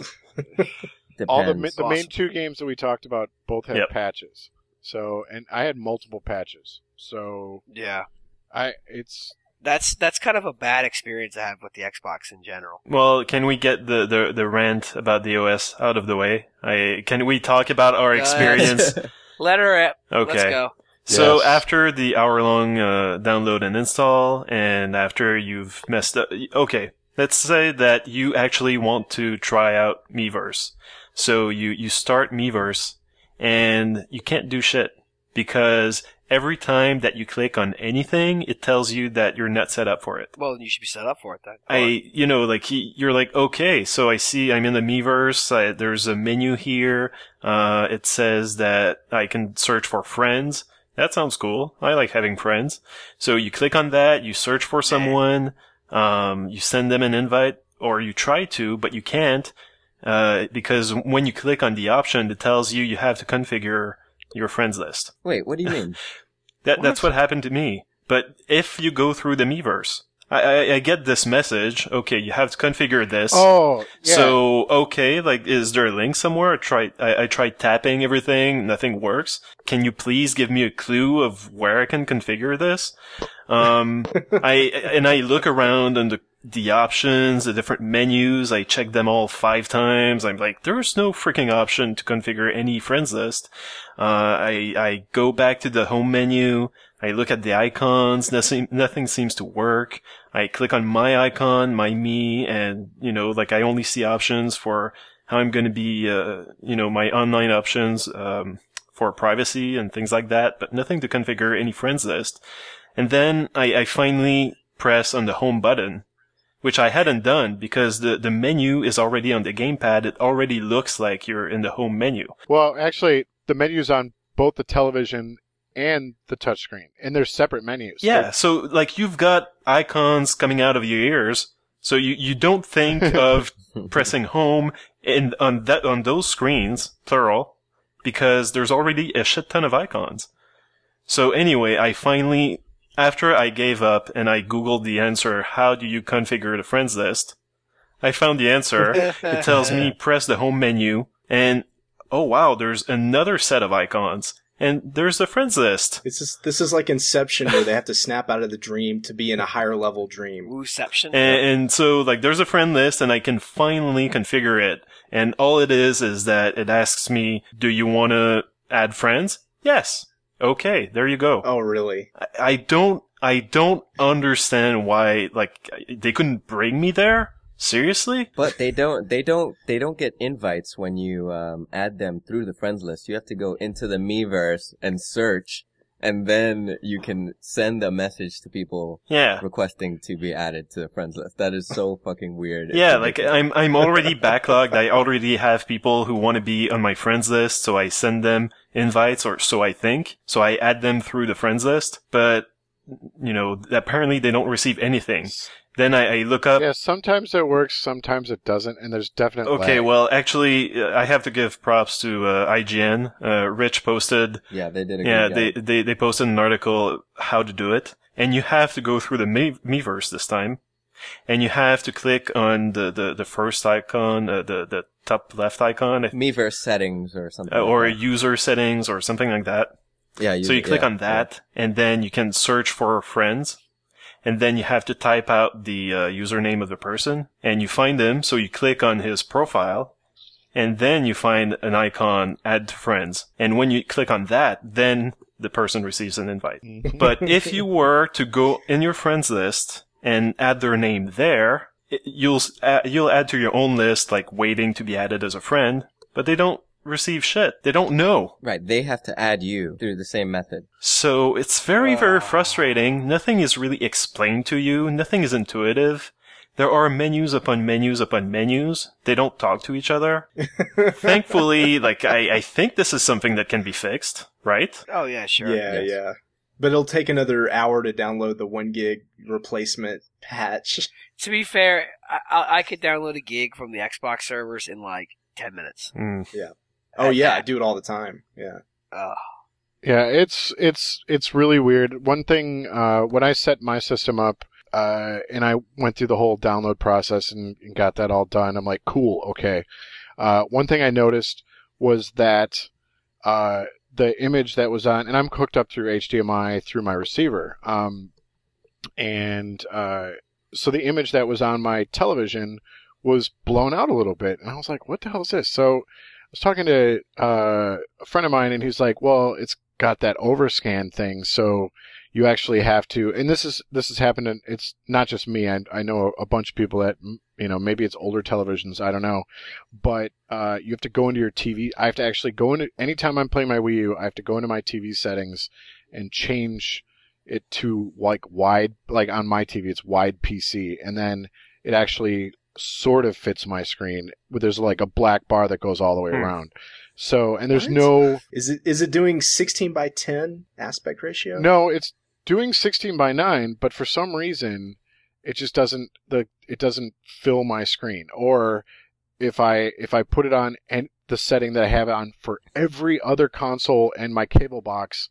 all the ma- Depends. the main Awesome. two games that we talked about both had Yep. patches. So, and I had multiple patches. So Yeah. I it's That's that's kind of a bad experience I have with the Xbox in general. Well, can we get the, the, the rant about the O S out of the way? I, can we talk about our Yes. experience? Let her rip. Okay. Let's go. So Yes. after the hour-long uh, download and install, and after you've messed up, okay, let's say that you actually want to try out Miiverse. So you, you start Miiverse, and you can't do shit. because every time that you click on anything, it tells you that you're not set up for it. Well, you should be set up for it then. I, you know, like he, you're like, okay, so I see I'm in the Miiverse. I, there's a menu here. Uh, it says that I can search for friends. That sounds cool. I like having friends. So you click on that, you search for someone, um, you send them an invite, or you try to, but you can't, uh, because when you click on the option, it tells you you have to configure your friends list. Wait, what do you mean? That What? That's what happened to me. But if you go through the Miiverse, I, I, I get this message. Okay, you have to configure this. Oh, yeah. So okay, like, is there a link somewhere? I tried. I, I tried tapping everything. Nothing works. Can you please give me a clue of where I can configure this? Um, I and I look around and the the options, the different menus. I check them all five times. I'm like, there's no freaking option to configure any friends list. Uh, I I go back to the home menu. I look at the icons. Nothing nothing seems to work. I click on my icon, my me, and, you know, like, I only see options for how I'm going to be, uh, you know, my online options, um, for privacy and things like that, but nothing to configure any friends list. And then I, I finally press on the home button, which I hadn't done because the, the menu is already on the gamepad. It already looks like you're in the home menu. Well, actually, the menu's on both the television and the touchscreen, and they're separate menus. Yeah, They're- so, like, you've got icons coming out of your ears, so you, you don't think of pressing home in, on that, on those screens, plural, because there's already a shit ton of icons. So anyway, I finally, after I gave up and I Googled the answer, how do you configure the friends list? I found the answer. It tells me press the home menu, and oh wow, there's another set of icons. And there's the friends list. This is this is like Inception, where they have to snap out of the dream to be in a higher level dream. Wooception. And, and so, like, there's a friend list, and I can finally configure it. And all it is is that it asks me, do you want to add friends? Yes. Okay, there you go. Oh, really? I, I don't, I don't understand why, like, they couldn't bring me there? Seriously? But they don't, they don't, they don't get invites when you um, add them through the friends list. You have to go into the Miiverse and search, and then you can send a message to people Yeah. requesting to be added to the friends list. That is so fucking weird. It's Yeah, like, ridiculous. I'm, I'm already backlogged. I already have people who want to be on my friends list, so I send them invites, or so I think. So I add them through the friends list, but, you know, apparently they don't receive anything. Then I, I look up. yeah, sometimes it works, sometimes it doesn't, and there's definite Okay, lag. well, actually, uh, I have to give props to uh, I G N. Uh, Rich posted, yeah, they did a yeah, good they, job. they they posted an article how to do it, and you have to go through the Mi- Miiverse this time, and you have to click on the the, the first icon, uh, the the top left icon, uh, Miiverse settings or something. or like that. user settings or something like that. yeah, So you click yeah, on that, and then you can search for friends. And then you have to type out the uh, username of the person, and you find him, so you click on his profile, and then you find an icon, add to friends. And when you click on that, then the person receives an invite. But if you were to go in your friends list and add their name there, it, you'll, s- uh, you'll add to your own list, like waiting to be added as a friend, but they don't receive shit. They don't know. Right, they have to add you through the same method. So it's very, very frustrating. Nothing is really explained to you. Nothing is intuitive. There are menus upon menus upon menus. They don't talk to each other. Thankfully, like, I, I think this is something that can be fixed, right? Oh yeah, sure. Yeah, Yes. yeah. But it'll take another hour to download the one gig replacement patch. To be fair, I, I, I could download a gig from the Xbox servers in like ten minutes. Mm. Oh At yeah, I that. do it all the time. Yeah. Uh, Yeah, it's it's it's really weird. One thing, uh, when I set my system up, uh, and I went through the whole download process and, and got that all done, I'm like, cool, okay. Uh, one thing I noticed was that uh, the image that was on, and I'm hooked up through H D M I through my receiver, um, and uh, so the image that was on my television was blown out a little bit, and I was like, what the hell is this? So I was talking to uh, a friend of mine, and he's like, well, it's got that overscan thing, so you actually have to, and this is this has happened. In, it's not just me. I I know a bunch of people that, you know, maybe it's older televisions. I don't know, but uh, you have to go into your T V. I have to actually go into anytime I'm playing my Wii U. I have to go into my T V settings and change it to like wide, like on my T V, it's wide P C, and then it actually sort of fits my screen. But there's like a black bar that goes all the way Hmm. around. So, and there's What? no. Is it is it doing sixteen by ten aspect ratio? No, it's doing sixteen by nine, but for some reason, it just doesn't the it doesn't fill my screen. Or if I if I put it on and the setting that I have it on for every other console and my cable box,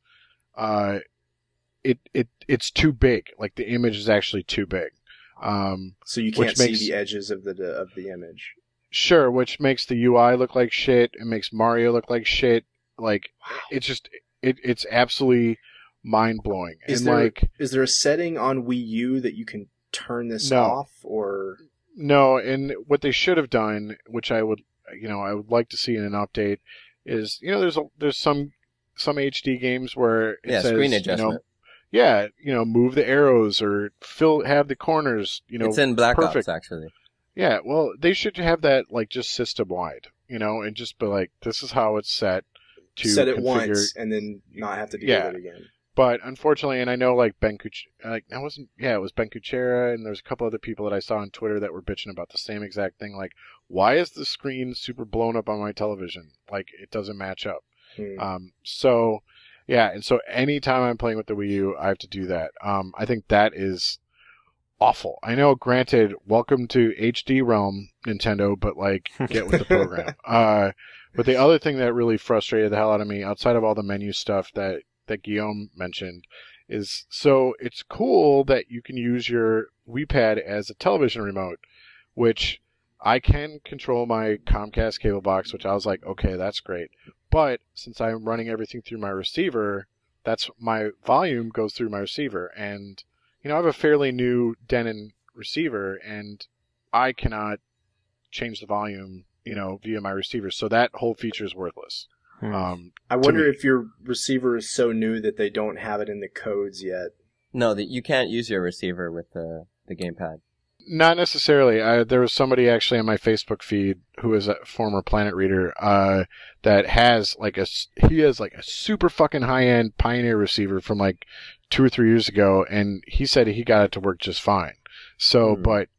uh, it it it's too big. Like the image is actually too big. Um, So you Which can't see makes- the edges of the of the image. sure, which makes the U I look like shit. It makes Mario look like shit. Like it's just it it's absolutely mind blowing. Is And there like is there a setting on Wii U that you can turn this No. off or? no, and what they should have done, which I would you know I would like to see in an update, is you know there's a, there's some some H D games where it Yeah, says screen you adjustment. know yeah you know move the arrows or fill have the corners you know it's in Black perfect. Ops, actually. Yeah, well, they should have that like just system wide, you know, and just be like, this is how it's set to Set it configure. once and then not have to deal Yeah. with it again. But unfortunately, and I know like Ben Kuch, like I wasn't, yeah, it was Ben Kuchera, and there's a couple other people that I saw on Twitter that were bitching about the same exact thing. Like, why is the screen super blown up on my television? Like, it doesn't match up. Hmm. Um, so yeah, and so anytime I'm playing with the Wii U, I have to do that. Um, I think that is awful. I know, granted, welcome to H D realm, Nintendo, but like, get with the program. uh, but the other thing that really frustrated the hell out of me, outside of all the menu stuff that, that Guillaume mentioned, is so it's cool that you can use your Wii Pad as a television remote, which I can control my Comcast cable box, which I was like, okay, that's great. But since I'm running everything through my receiver, that's my volume goes through my receiver, and you know, I have a fairly new Denon receiver, and I cannot change the volume, you know, via my receiver. So that whole feature is worthless. Hmm. Um, I wonder me. if your receiver is so new that they don't have it in the codes yet. No, that you can't use your receiver with the the gamepad. Not necessarily. I, there was somebody actually on my Facebook feed who is a former Planet Reader uh, that has like a he has like a super fucking high end Pioneer receiver from like two or three years ago, and he said he got it to work just fine. So, Hmm. but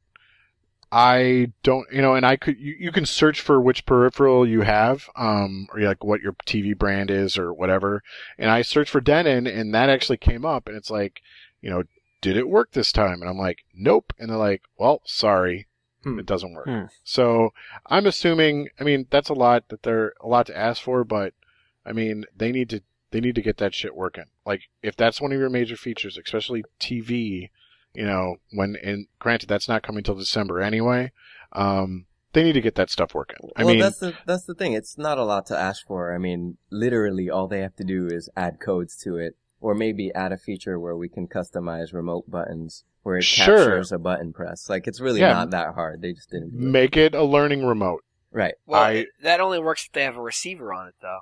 I don't, you know, and I could you, you can search for which peripheral you have, um, or like what your T V brand is or whatever, and I searched for Denon, and that actually came up, and it's like, you know. Did it work this time? And I'm like, nope. And they're like, well, sorry, Hmm. it doesn't work. Hmm. So I'm assuming, I mean, that's a lot that they're a lot to ask for, but I mean, they need to, they need to get that shit working. Like, if that's one of your major features, especially T V, you know, when, and granted, that's not coming till December anyway, um, they need to get that stuff working. I well, mean, that's the that's the thing. It's not a lot to ask for. I mean, literally, all they have to do is add codes to it, or maybe add a feature where we can customize remote buttons where it Sure. captures a button press. Like, it's really Yeah. not that hard. They just didn't do it. make it a learning remote. Right. Well, I- it- that only works if they have a receiver on it, though.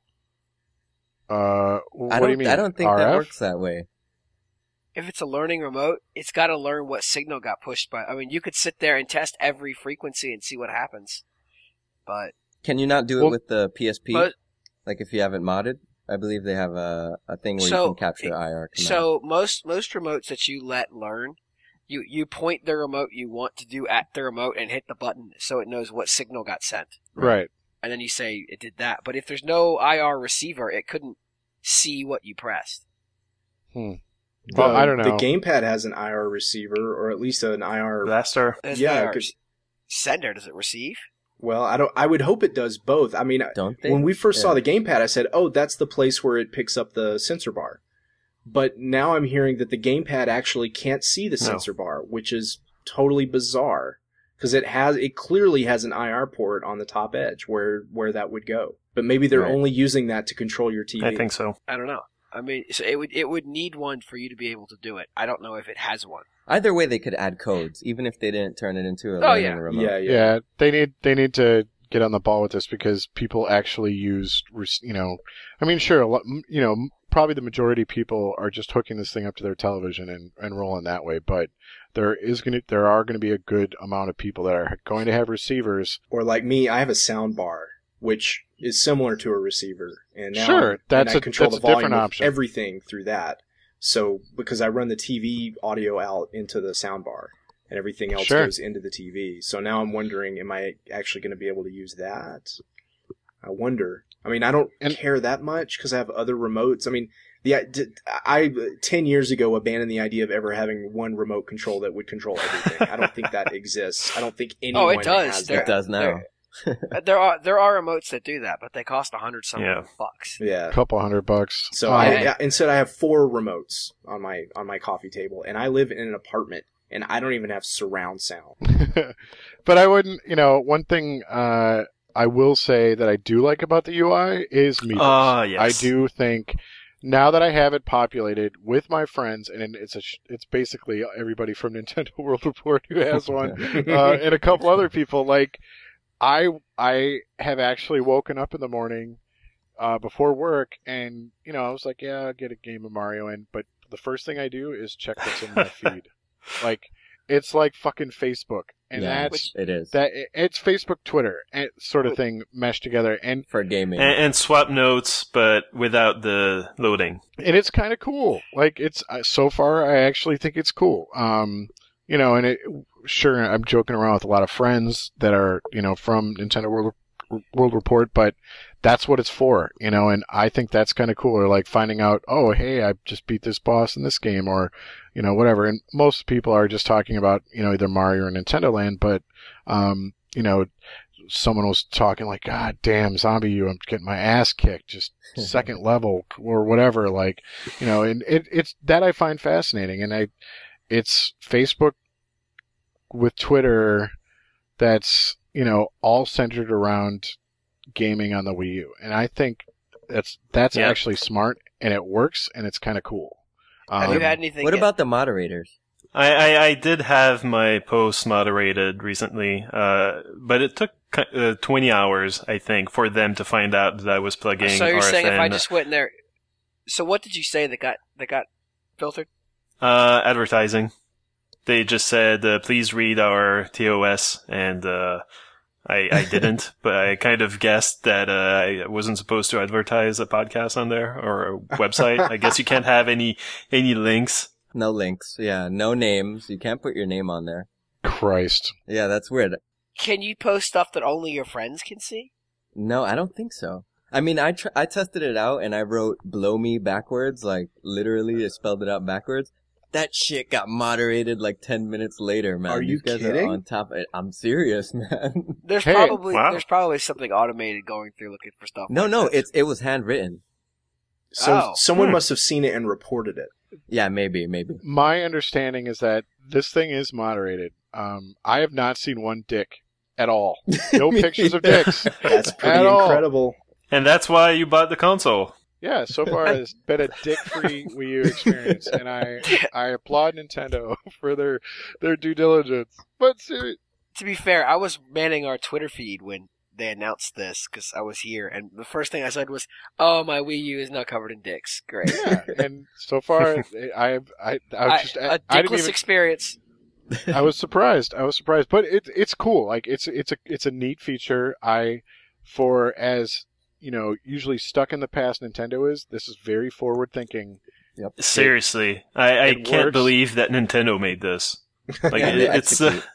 Uh, what I don't. do you mean? I don't think R F? that works that way. If it's a learning remote, it's got to learn what signal got pushed by. I mean, you could sit there and test every frequency and see what happens, but Can you not do it Well, with the P S P? but Like, if you haven't modded, I believe they have a a thing where So, you can capture I R command. so most most remotes that you let learn, you you point the remote you want to do at the remote and hit the button so it knows what signal got sent, Right. and then you say it did that. But if there's no I R receiver, it couldn't see what you pressed. Hmm. The, Well, I don't know. The gamepad has an I R receiver, or at least an I R. Blaster. There's Yeah, no I R 'cause- sender. Does it receive? Well, I don't. I would hope it does both. I mean, Don't they? when we first Yeah. saw the gamepad, I said, "Oh, that's the place where it picks up the sensor bar." But now I'm hearing that the gamepad actually can't see the No. sensor bar, which is totally bizarre because it has it clearly has an I R port on the top edge where where that would go. But maybe they're Right. only using that to control your T V. I think so. I don't know. I mean, so it would it would need one for you to be able to do it. I don't know if it has one. Either way, they could add codes, even if they didn't turn it into a Oh, learning yeah. remote. Yeah, yeah. Yeah, they need they need to get on the ball with this because people actually use, rec- you know, I mean, sure, a lot, you know, probably the majority of people are just hooking this thing up to their television and, and rolling that way. But there is going to there are going to be a good amount of people that are going to have receivers. Or like me, I have a sound bar, which is similar to a receiver, and now Sure, I'm- that's and I a- control that's the a different volume of option. everything through that. So because I run the T V audio out into the sound bar, and everything else Sure. goes into the T V. So now I'm wondering, am I actually going to be able to use that? I wonder. I mean, I don't And- care that much because I have other remotes. I mean, the I ten years ago abandoned the idea of ever having one remote control that would control everything. I don't think that exists. I don't think anyone Oh, it does. has There- It does now. There are there are remotes that do that, but they cost a hundred some Yeah. bucks. Yeah. A couple hundred bucks. So Um, I, I instead I have four remotes on my on my coffee table, and I live in an apartment, and I don't even have surround sound. but I wouldn't, you know, one thing uh, I will say that I do like about the U I is meters. Ah, yes. I do think now that I have it populated with my friends, and it's a, sh- it's basically everybody from Nintendo World Report who has one, uh, and a couple other people. Like, I I have actually woken up in the morning uh, before work, and you know I was like, yeah, I'll get a game of Mario in, but the first thing I do is check what's in my feed. Like, it's like fucking Facebook, and Yeah, that's it is. that it's Facebook, Twitter, and sort of thing meshed together, and For gaming. And, and swap notes, but without the loading. and it's kind of cool. Like, it's uh, so far, I actually think it's cool. Um, you know, and it sure I'm joking around with a lot of friends that are you know from Nintendo World World Report, but that's what it's for, you know. And I think that's kind of cool. Or like finding out, oh, hey, I just beat this boss in this game, or you know, whatever. And most people are just talking about you know either Mario or Nintendo Land, but um, you know. Someone was talking like, God damn, Zombie U, I'm getting my ass kicked, just second level or whatever. Like, you know, and it, it's that I find fascinating. And I, it's Facebook with Twitter that's, you know, all centered around gaming on the Wii U. And I think that's, that's Yeah. actually smart and it works and it's kind of cool. Have Um, you had anything? What yet? about the moderators? I, I, I did have my posts moderated recently, uh, but it took uh, twenty hours, I think, for them to find out that I was plugging So you're R F N. saying if I just went in there? So what did you say that got that got filtered? Uh, advertising. They just said, uh, please read our T O S, and uh, I, I didn't, but I kind of guessed that uh, I wasn't supposed to advertise a podcast on there, or a website. I guess you can't have any any links. No links. Yeah, no names. You can't put your name on there. Christ. Yeah, that's weird. Can you post stuff that only your friends can see? No, I don't think so. I mean, I tr- I tested it out and I wrote "blow me" backwards, like literally, I spelled it out backwards. That shit got moderated like ten minutes later, man. Are you These guys kidding? Are on top of it. I'm serious, man. There's Hey, probably wow. there's probably something automated going through looking for stuff. no, like no, this. it's it was handwritten. So Oh. someone Hmm. must have seen it and reported it. Yeah, maybe, maybe. My understanding is that this thing is moderated. Um, I have not seen one dick at all. No Me pictures of neither. dicks. That's pretty At all. incredible. And that's why you bought the console. Yeah, so far it's been a dick-free Wii U experience, and I I applaud Nintendo for their their due diligence. But ser- To be fair, I was manning our Twitter feed when they announced this because I was here, and the first thing I said was, "Oh, my Wii U is now covered in dicks." Great. yeah, and so far I I I was just I, a I, didn't dickless even experience. I was surprised. I was surprised, but it's it's cool. Like it's it's a it's a neat feature. I for as you know, usually stuck in the past Nintendo is. This is very forward thinking. Yep. Seriously, I, I it can't works. believe that Nintendo made this. Like Yeah, it, they it's. Uh, execute.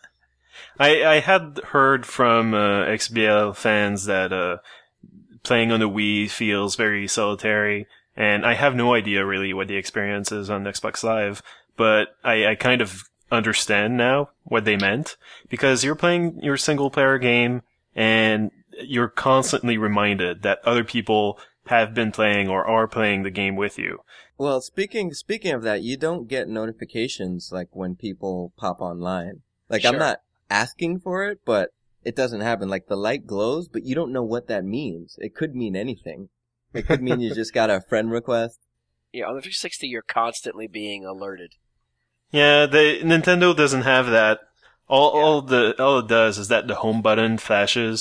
I I had heard from uh, X B L fans that uh, playing on the Wii feels very solitary, and I have no idea really what the experience is on Xbox Live, but I, I kind of understand now what they meant, because you're playing your single player game and you're constantly reminded that other people have been playing or are playing the game with you. Well, speaking speaking of that, you don't get notifications like when people pop online. Like I'm Sure. not asking for it, but it doesn't happen. Like the light glows, but you don't know what that means. It could mean anything. It could mean you just got a friend request. Yeah, on the three sixty, you're constantly being alerted. Yeah, the Nintendo doesn't have that. All Yeah. all the all it does is that the home button flashes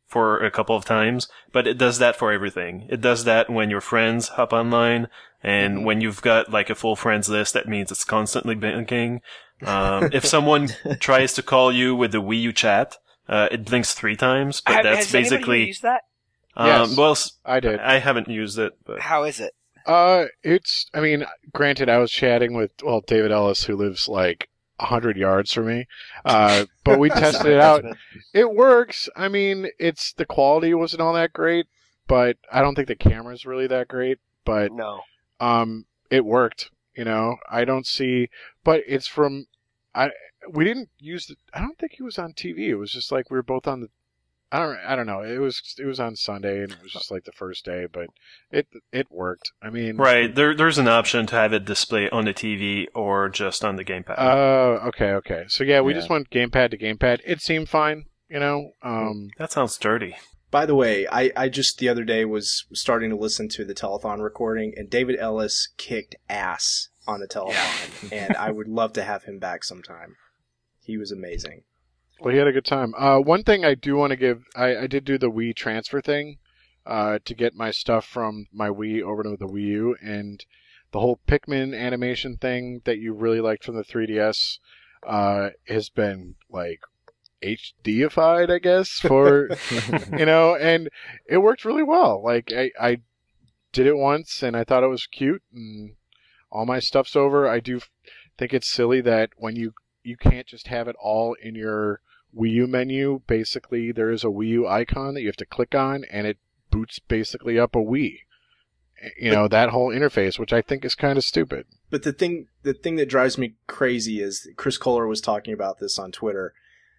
for a couple of times, but it does that for everything. It does that when your friends hop online, and mm-hmm. when you've got like a full friends list, that means it's constantly blinking. Um, if someone tries to call you with the Wii U chat, uh, it blinks three times, but Have, that's has basically... used that? Um, yes, well, I did. I haven't used it, but... How is it? Uh, it's, I mean, granted, I was chatting with, well, David Ellis, who lives like a hundred yards from me. Uh, but we tested it out. It works. I mean, it's, the quality wasn't all that great, but I don't think the camera's really that great, but, No. um, it worked, you know, I don't see, but it's from, I, we didn't use the, I don't think he was on T V. It was just like we were both on the, I don't. I don't know. It was. It was on Sunday, and it was just like the first day, but it it worked. I mean, right. There, there's an option to have it display on the T V or just on the gamepad. Oh, uh, okay, okay. So yeah, we Yeah. just went gamepad to gamepad. It seemed fine, you know. Um, that sounds dirty. By the way, I, I just the other day was starting to listen to the telethon recording, and David Ellis kicked ass on the telethon, and I would love to have him back sometime. He was amazing. Well, he had a good time. Uh, one thing I do want to give, I, I did do the Wii transfer thing, uh, to get my stuff from my Wii over to the Wii U, and the whole Pikmin animation thing that you really liked from the three D S, uh, has been, like, H D-ified, I guess, for, you know, and it worked really well. Like, I, I did it once, and I thought it was cute, and all my stuff's over. I do think it's silly that when you, you can't just have it all in your Wii U menu. Basically, there is a Wii U icon that you have to click on, and it boots basically up a Wii. You know, that whole interface, which I think is kind of stupid. But the thing, the thing that drives me crazy is Chris Kohler was talking about this on Twitter.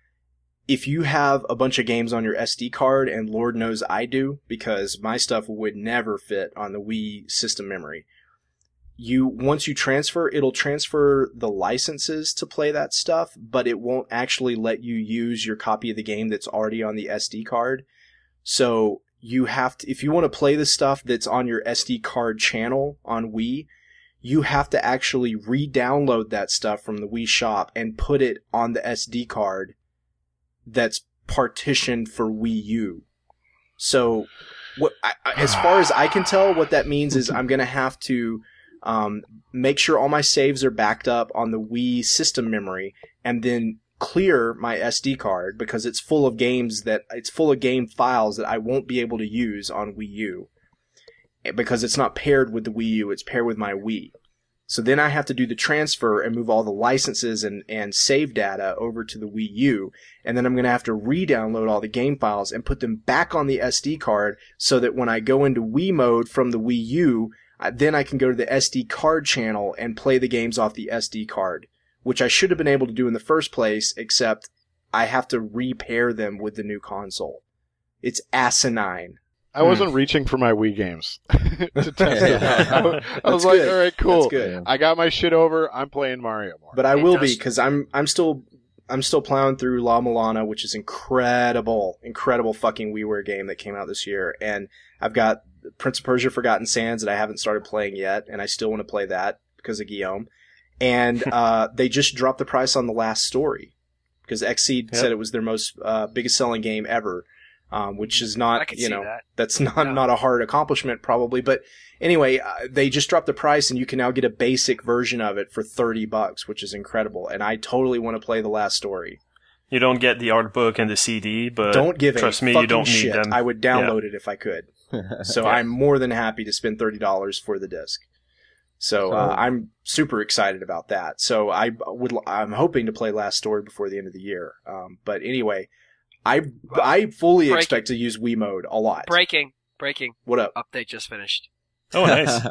If you have a bunch of games on your S D card, and Lord knows I do, because my stuff would never fit on the Wii system memory. You, once you transfer, it'll transfer the licenses to play that stuff, but it won't actually let you use your copy of the game that's already on the S D card. So you have to, if you want to play the stuff that's on your S D card channel on Wii, you have to actually re-download that stuff from the Wii shop and put it on the S D card that's partitioned for Wii U. So what, I, I, as far as I can tell, what that means is I'm going to have to Um, make sure all my saves are backed up on the Wii system memory, and then clear my S D card because it's full of games that it's full of game files that I won't be able to use on Wii U because it's not paired with the Wii U, it's paired with my Wii. So then I have to do the transfer and move all the licenses and, and save data over to the Wii U, and then I'm going to have to re-download all the game files and put them back on the S D card so that when I go into Wii mode from the Wii U, then I can go to the S D card channel and play the games off the S D card, which I should have been able to do in the first place, except I have to repair them with the new console. It's asinine. I wasn't reaching for my Wii games to test it out. I, was- I was That's like, good. all right, cool. That's good. I got my shit over. I'm playing Mario more. But I It will does- be, because I'm I'm still I'm still plowing through La Milana, which is incredible, incredible fucking WiiWare game that came out this year, and I've got Prince of Persia: Forgotten Sands that I haven't started playing yet, and I still want to play that because of Guillaume. And uh, they just dropped the price on The Last Story because Xseed Yep. said it was their most uh, biggest selling game ever, um, which is I not, could you see know, that. that's not No. not a hard accomplishment probably. But anyway, uh, they just dropped the price, and you can now get a basic version of it for thirty bucks, which is incredible. And I totally want to play The Last Story. You don't get the art book and the C D, but Don't give a trust me, fucking you don't shit. need them. I would download it if I could. So Yeah. I'm more than happy to spend thirty dollars for the disc. So uh, I'm super excited about that. So I would, I'm hoping to play Last Story before the end of the year. Um, but anyway, I I fully Break- expect to use Wii mode a lot. Breaking, breaking. What up? Update just finished. Oh, nice.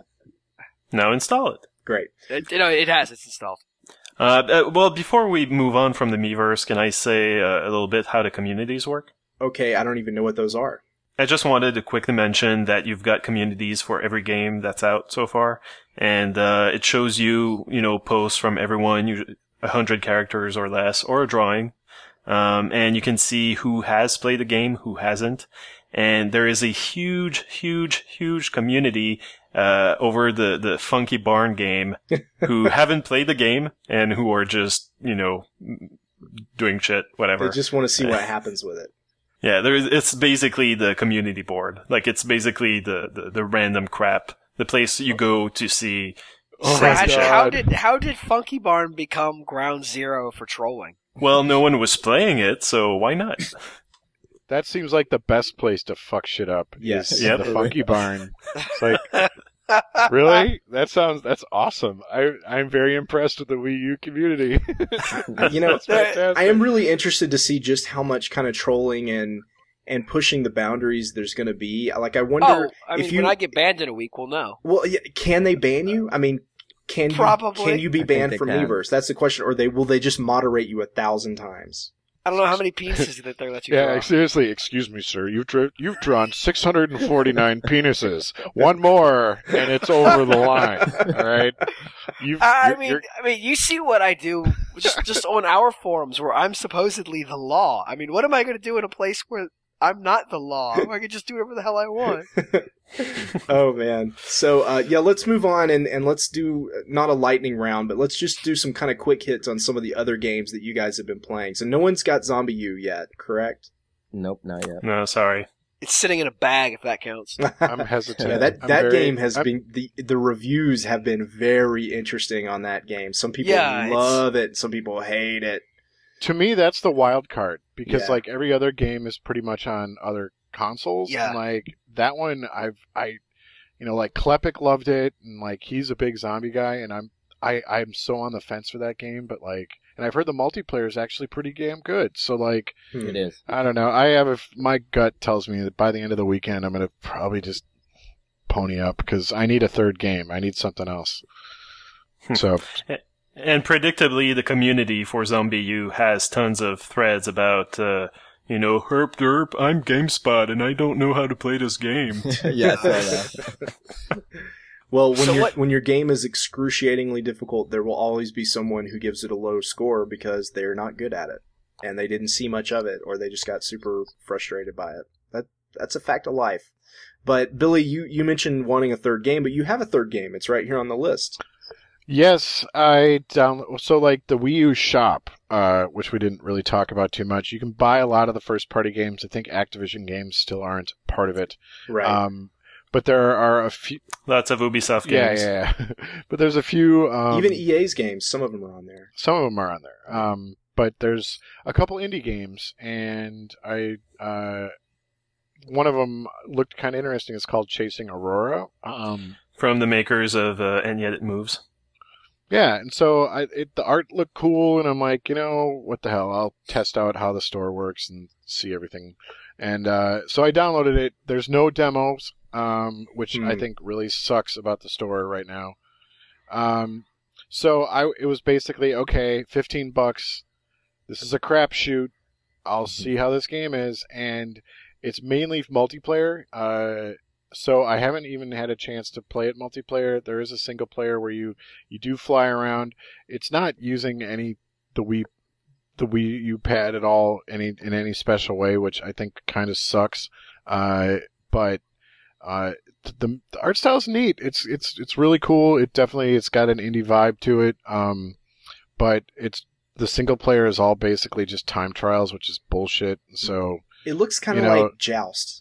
Now install it. Great. It, you know, it has. It's installed. Uh, uh, well, before we move on from the Miiverse, can I say uh, a little bit how the communities work? Okay, I don't even know what those are. I just wanted to quickly mention that you've got communities for every game that's out so far, and uh, it shows you, you know, posts from everyone, usually a hundred characters or less, or a drawing, um, and you can see who has played the game, who hasn't, and there is a huge, huge, huge community uh, over the the Funky Barn game who haven't played the game and who are just, you know, doing shit, whatever. They just want to see what happens with it. Yeah, there's, it's basically the community board. Like, it's basically the, the, the random crap. The place you go to see. Oh my Crash, God. how did how did Funky Barn become ground zero for trolling? Well, no one was playing it, so why not? That seems like the best place to fuck shit up. Yes. is Yep. The Funky Barn. It's like, really? That sounds, that's awesome. I, I'm very impressed with the Wii U community. You know, That's fantastic. I am really interested to see just how much kind of trolling and and pushing the boundaries there's going to be. Like, I wonder Oh, I mean, if you. when I get banned in a week, we'll know. Well, yeah, can they ban you? I mean, can you, Probably. can you be I think banned they from can. Miiverse? That's the question. Or they will they just moderate you a thousand times? I don't know how many penises that they let you Yeah, draw. seriously, excuse me, sir. You've, dr- you've drawn six hundred forty-nine penises. One more, and it's over the line. All right? You've, I you're- mean, you're- I mean, you see what I do just just on our forums where I'm supposedly the law. I mean, what am I going to do in a place where I'm not the law? I can just do whatever the hell I want. Oh man. So uh, yeah, let's move on and, and let's do not a lightning round, but let's just do some kind of quick hits on some of the other games that you guys have been playing. So no one's got Zombie U yet, correct? Nope, not yet. No, sorry. It's sitting in a bag, if that counts. I'm hesitant. Yeah, that I'm that very- game has I'm- been the the reviews have been very interesting on that game. Some people Yeah, it's- love it, some people hate it. To me, that's the wild card because Yeah. like every other game is pretty much on other consoles. Yeah. And like that one, I've I, you know, like Klepek loved it, and like he's a big zombie guy, and I'm I I'm so on the fence for that game. But like, and I've heard the multiplayer is actually pretty damn good. So like, Hmm. It is. I don't know. I have a f- my gut tells me that by the end of the weekend, I'm gonna probably just pony up because I need a third game. I need something else. So And predictably, the community for Zombie U has tons of threads about, uh, you know, herp derp, I'm GameSpot and I don't know how to play this game. Yeah, I saw that. Well, when So your what- when your game is excruciatingly difficult, there will always be someone who gives it a low score because they're not good at it and they didn't see much of it, or they just got super frustrated by it. That that's a fact of life. But Billy, you, you mentioned wanting a third game, but you have a third game. It's right here on the list. yes, I down so like the Wii U shop, uh, which we didn't really talk about too much. You can buy a lot of the first party games. I think Activision games still aren't part of it. Right. Um, but there are a few. Lots of Ubisoft Yeah, games. yeah, yeah. But there's a few. Um, Even E A's games, some of them are on there. some of them are on there. Um, but there's a couple indie games, and I uh, one of them looked kind of interesting. It's called Chasing Aurora. Um, From the makers of uh, And Yet It Moves. yeah, and so I, it, the art looked cool, and I'm like, you know, what the hell? I'll test out how the store works and see everything. And uh, so I downloaded it. There's no demos, um, which Hmm. I think really sucks about the store right now. Um, so I it was basically okay, fifteen bucks. This is a crapshoot. I'll see how this game is, and it's mainly multiplayer. Uh, so I haven't even had a chance to play it multiplayer. There is a single player where you you do fly around. It's not using any the Wii the Wii U pad at all any in any special way, which I think kind of sucks. Uh, but uh, the, the art style's neat. It's it's it's really cool. It definitely it's got an indie vibe to it. Um, but it's the single player is all basically just time trials, which is bullshit. So It looks kind of You know- like Joust.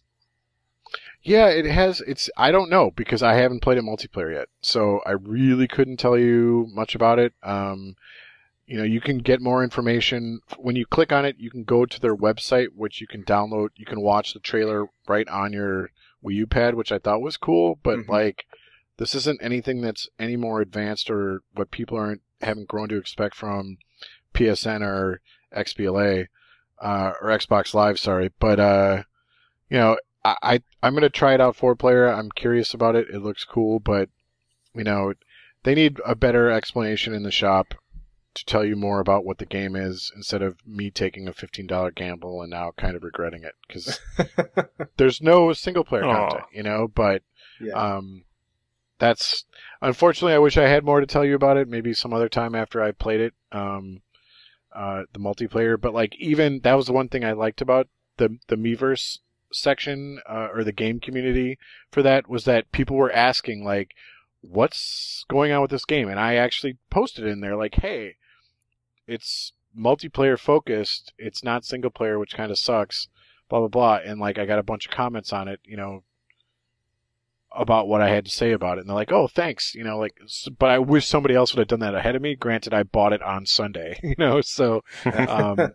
yeah, it has. It's I don't know because I haven't played it multiplayer yet, so I really couldn't tell you much about it. Um, you know, you can get more information when you click on it. You can go to their website, which you can download. You can watch the trailer right on your Wii U pad, which I thought was cool. But Mhm. like, this isn't anything that's any more advanced or what people aren't haven't grown to expect from P S N or X B L A uh, or Xbox Live. Sorry, but uh, you know. I, I I'm gonna try it out four player. I'm curious about it. It looks cool, but you know, they need a better explanation in the shop to tell you more about what the game is instead of me taking a fifteen dollar gamble and now kind of regretting it because there's no single player Aw. content, you know. But Yeah. um, that's unfortunately. I wish I had more to tell you about it. Maybe some other time after I played it. Um, uh, the multiplayer, but like even that was the one thing I liked about the the Miiverse section uh, or the game community for that was that people were asking like what's going on with this game, and I actually posted in there like, hey, it's multiplayer focused, it's not single player, which kind of sucks, blah blah blah, and like I got a bunch of comments on it, you know, about what I had to say about it, and they're like, "Oh, thanks," you know, like, but I wish somebody else would have done that ahead of me. Granted, I bought it on Sunday, you know, so. Um,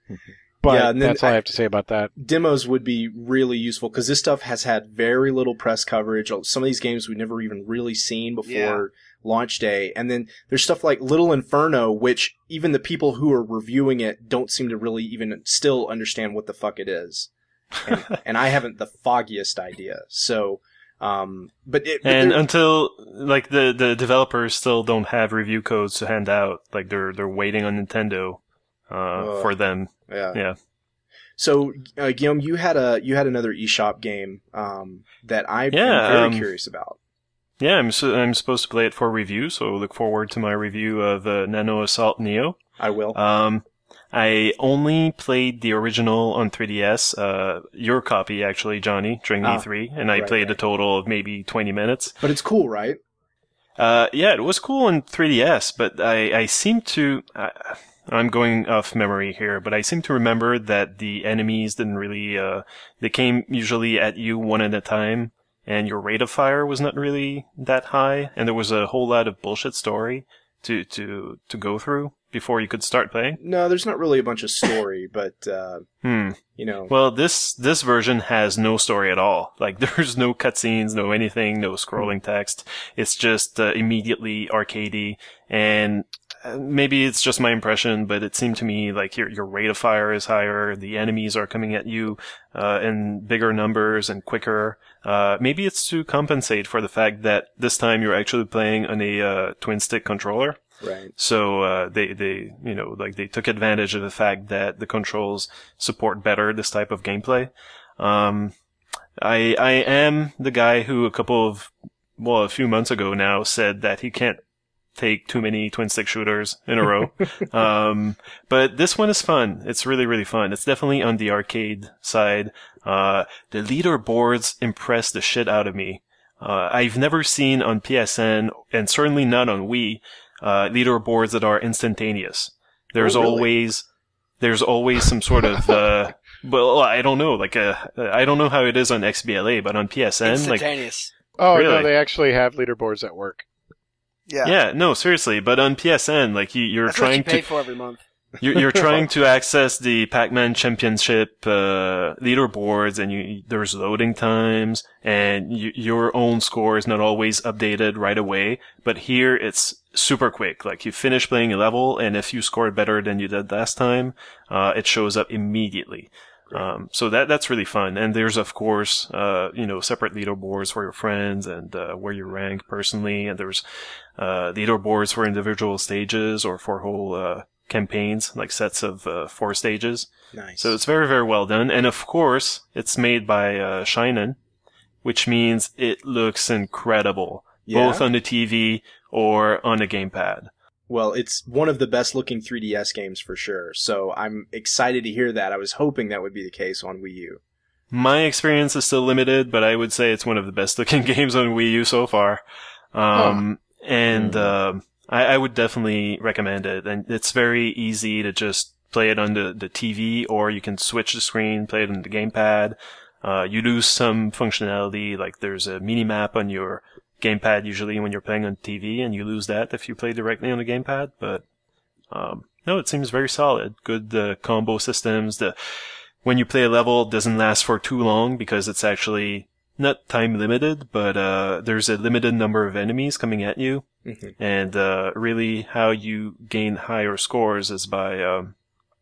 But yeah, and then that's all I, I have to say about that. Demos would be really useful because this stuff has had very little press coverage. Some of these games we've never even really seen before Yeah. launch day. And then there's stuff like Little Inferno, which even the people who are reviewing it don't seem to really even still understand what the fuck it is. And, and I haven't the foggiest idea. So, um, but it, but And there- until like the, the developers still don't have review codes to hand out, like they're they're waiting on Nintendo uh, Ugh. for them. yeah. Yeah. So, uh, Guillaume, you had a you had another eShop game um, that I'm Yeah, very um, curious about. Yeah, I'm su- I'm supposed to play it for review, so look forward to my review of uh, Nano Assault Neo. I will. Um, I only played the original on three D S, uh, your copy actually, Johnny, during Ah, E three, and I right, played right. a total of maybe twenty minutes. But it's cool, right? Uh, yeah, it was cool on three D S, but I, I seem to, uh, I'm going off memory here, but I seem to remember that the enemies didn't really, uh, they came usually at you one at a time, and your rate of fire was not really that high, and there was a whole lot of bullshit story to, to, to go through before you could start playing. No, there's not really a bunch of story, but uh, Hmm. you know, Well, this this version has no story at all. Like, there's no cutscenes, no anything, no scrolling text. It's just uh, immediately arcadey, and uh, maybe it's just my impression, but it seemed to me like your your rate of fire is higher. The enemies are coming at you uh, in bigger numbers and quicker. Uh, maybe it's to compensate for the fact that this time you're actually playing on a uh, twin stick controller. right? So uh, they they you know like they took advantage of the fact that the controls support better this type of gameplay. Um, I I am the guy who a couple of well a few months ago now said that he can't take too many twin stick shooters in a row. um, but this one is fun. It's really really fun. It's definitely on the arcade side. Uh, the leaderboards impress the shit out of me. Uh, I've never seen on P S N and certainly not on Wii. Uh, leaderboards that are instantaneous. There's Oh, really? always, there's always some sort of, uh, well, I don't know, like, uh, I don't know how it is on X B L A, but on P S N, like, Instantaneous. Oh Really? no, they actually have leaderboards at work. Yeah. yeah, no, seriously, but on P S N, like, you, you're That's what trying you pay to, for every month. you're, you're trying to access the Pac-Man Championship, uh, leaderboards, and you, there's loading times, and you, your own score is not always updated right away, but here it's super quick. Like, you finish playing a level, and if you scored better than you did last time, uh, it shows up immediately. Um, so that, that's really fun. And there's, of course, uh, you know, separate leaderboards for your friends and, uh, where you rank personally. And there's, uh, leaderboards for individual stages or for whole, uh, campaigns, like sets of, uh, four stages. Nice. So it's very, very well done. And of course, it's made by, uh, Shinen, which means it looks incredible, Yeah? both on the T V or on the gamepad. Well, it's one of the best looking three D S games for sure. So I'm excited to hear that. I was hoping that would be the case on Wii U. My experience is still limited, but I would say it's one of the best looking games on Wii U so far. Um, and, um, I, I would definitely recommend it. And it's very easy to just play it on the, the T V, or you can switch the screen, play it on the gamepad. Uh, you lose some functionality, like there's a mini map on your gamepad usually when you're playing on T V, and you lose that if you play directly on the gamepad. But, um, no, it seems very solid. Good, uh, combo systems. The, when you play a level, it doesn't last for too long because it's actually not time limited, but, uh, there's a limited number of enemies coming at you. Mm-hmm. And, uh, really how you gain higher scores is by, um,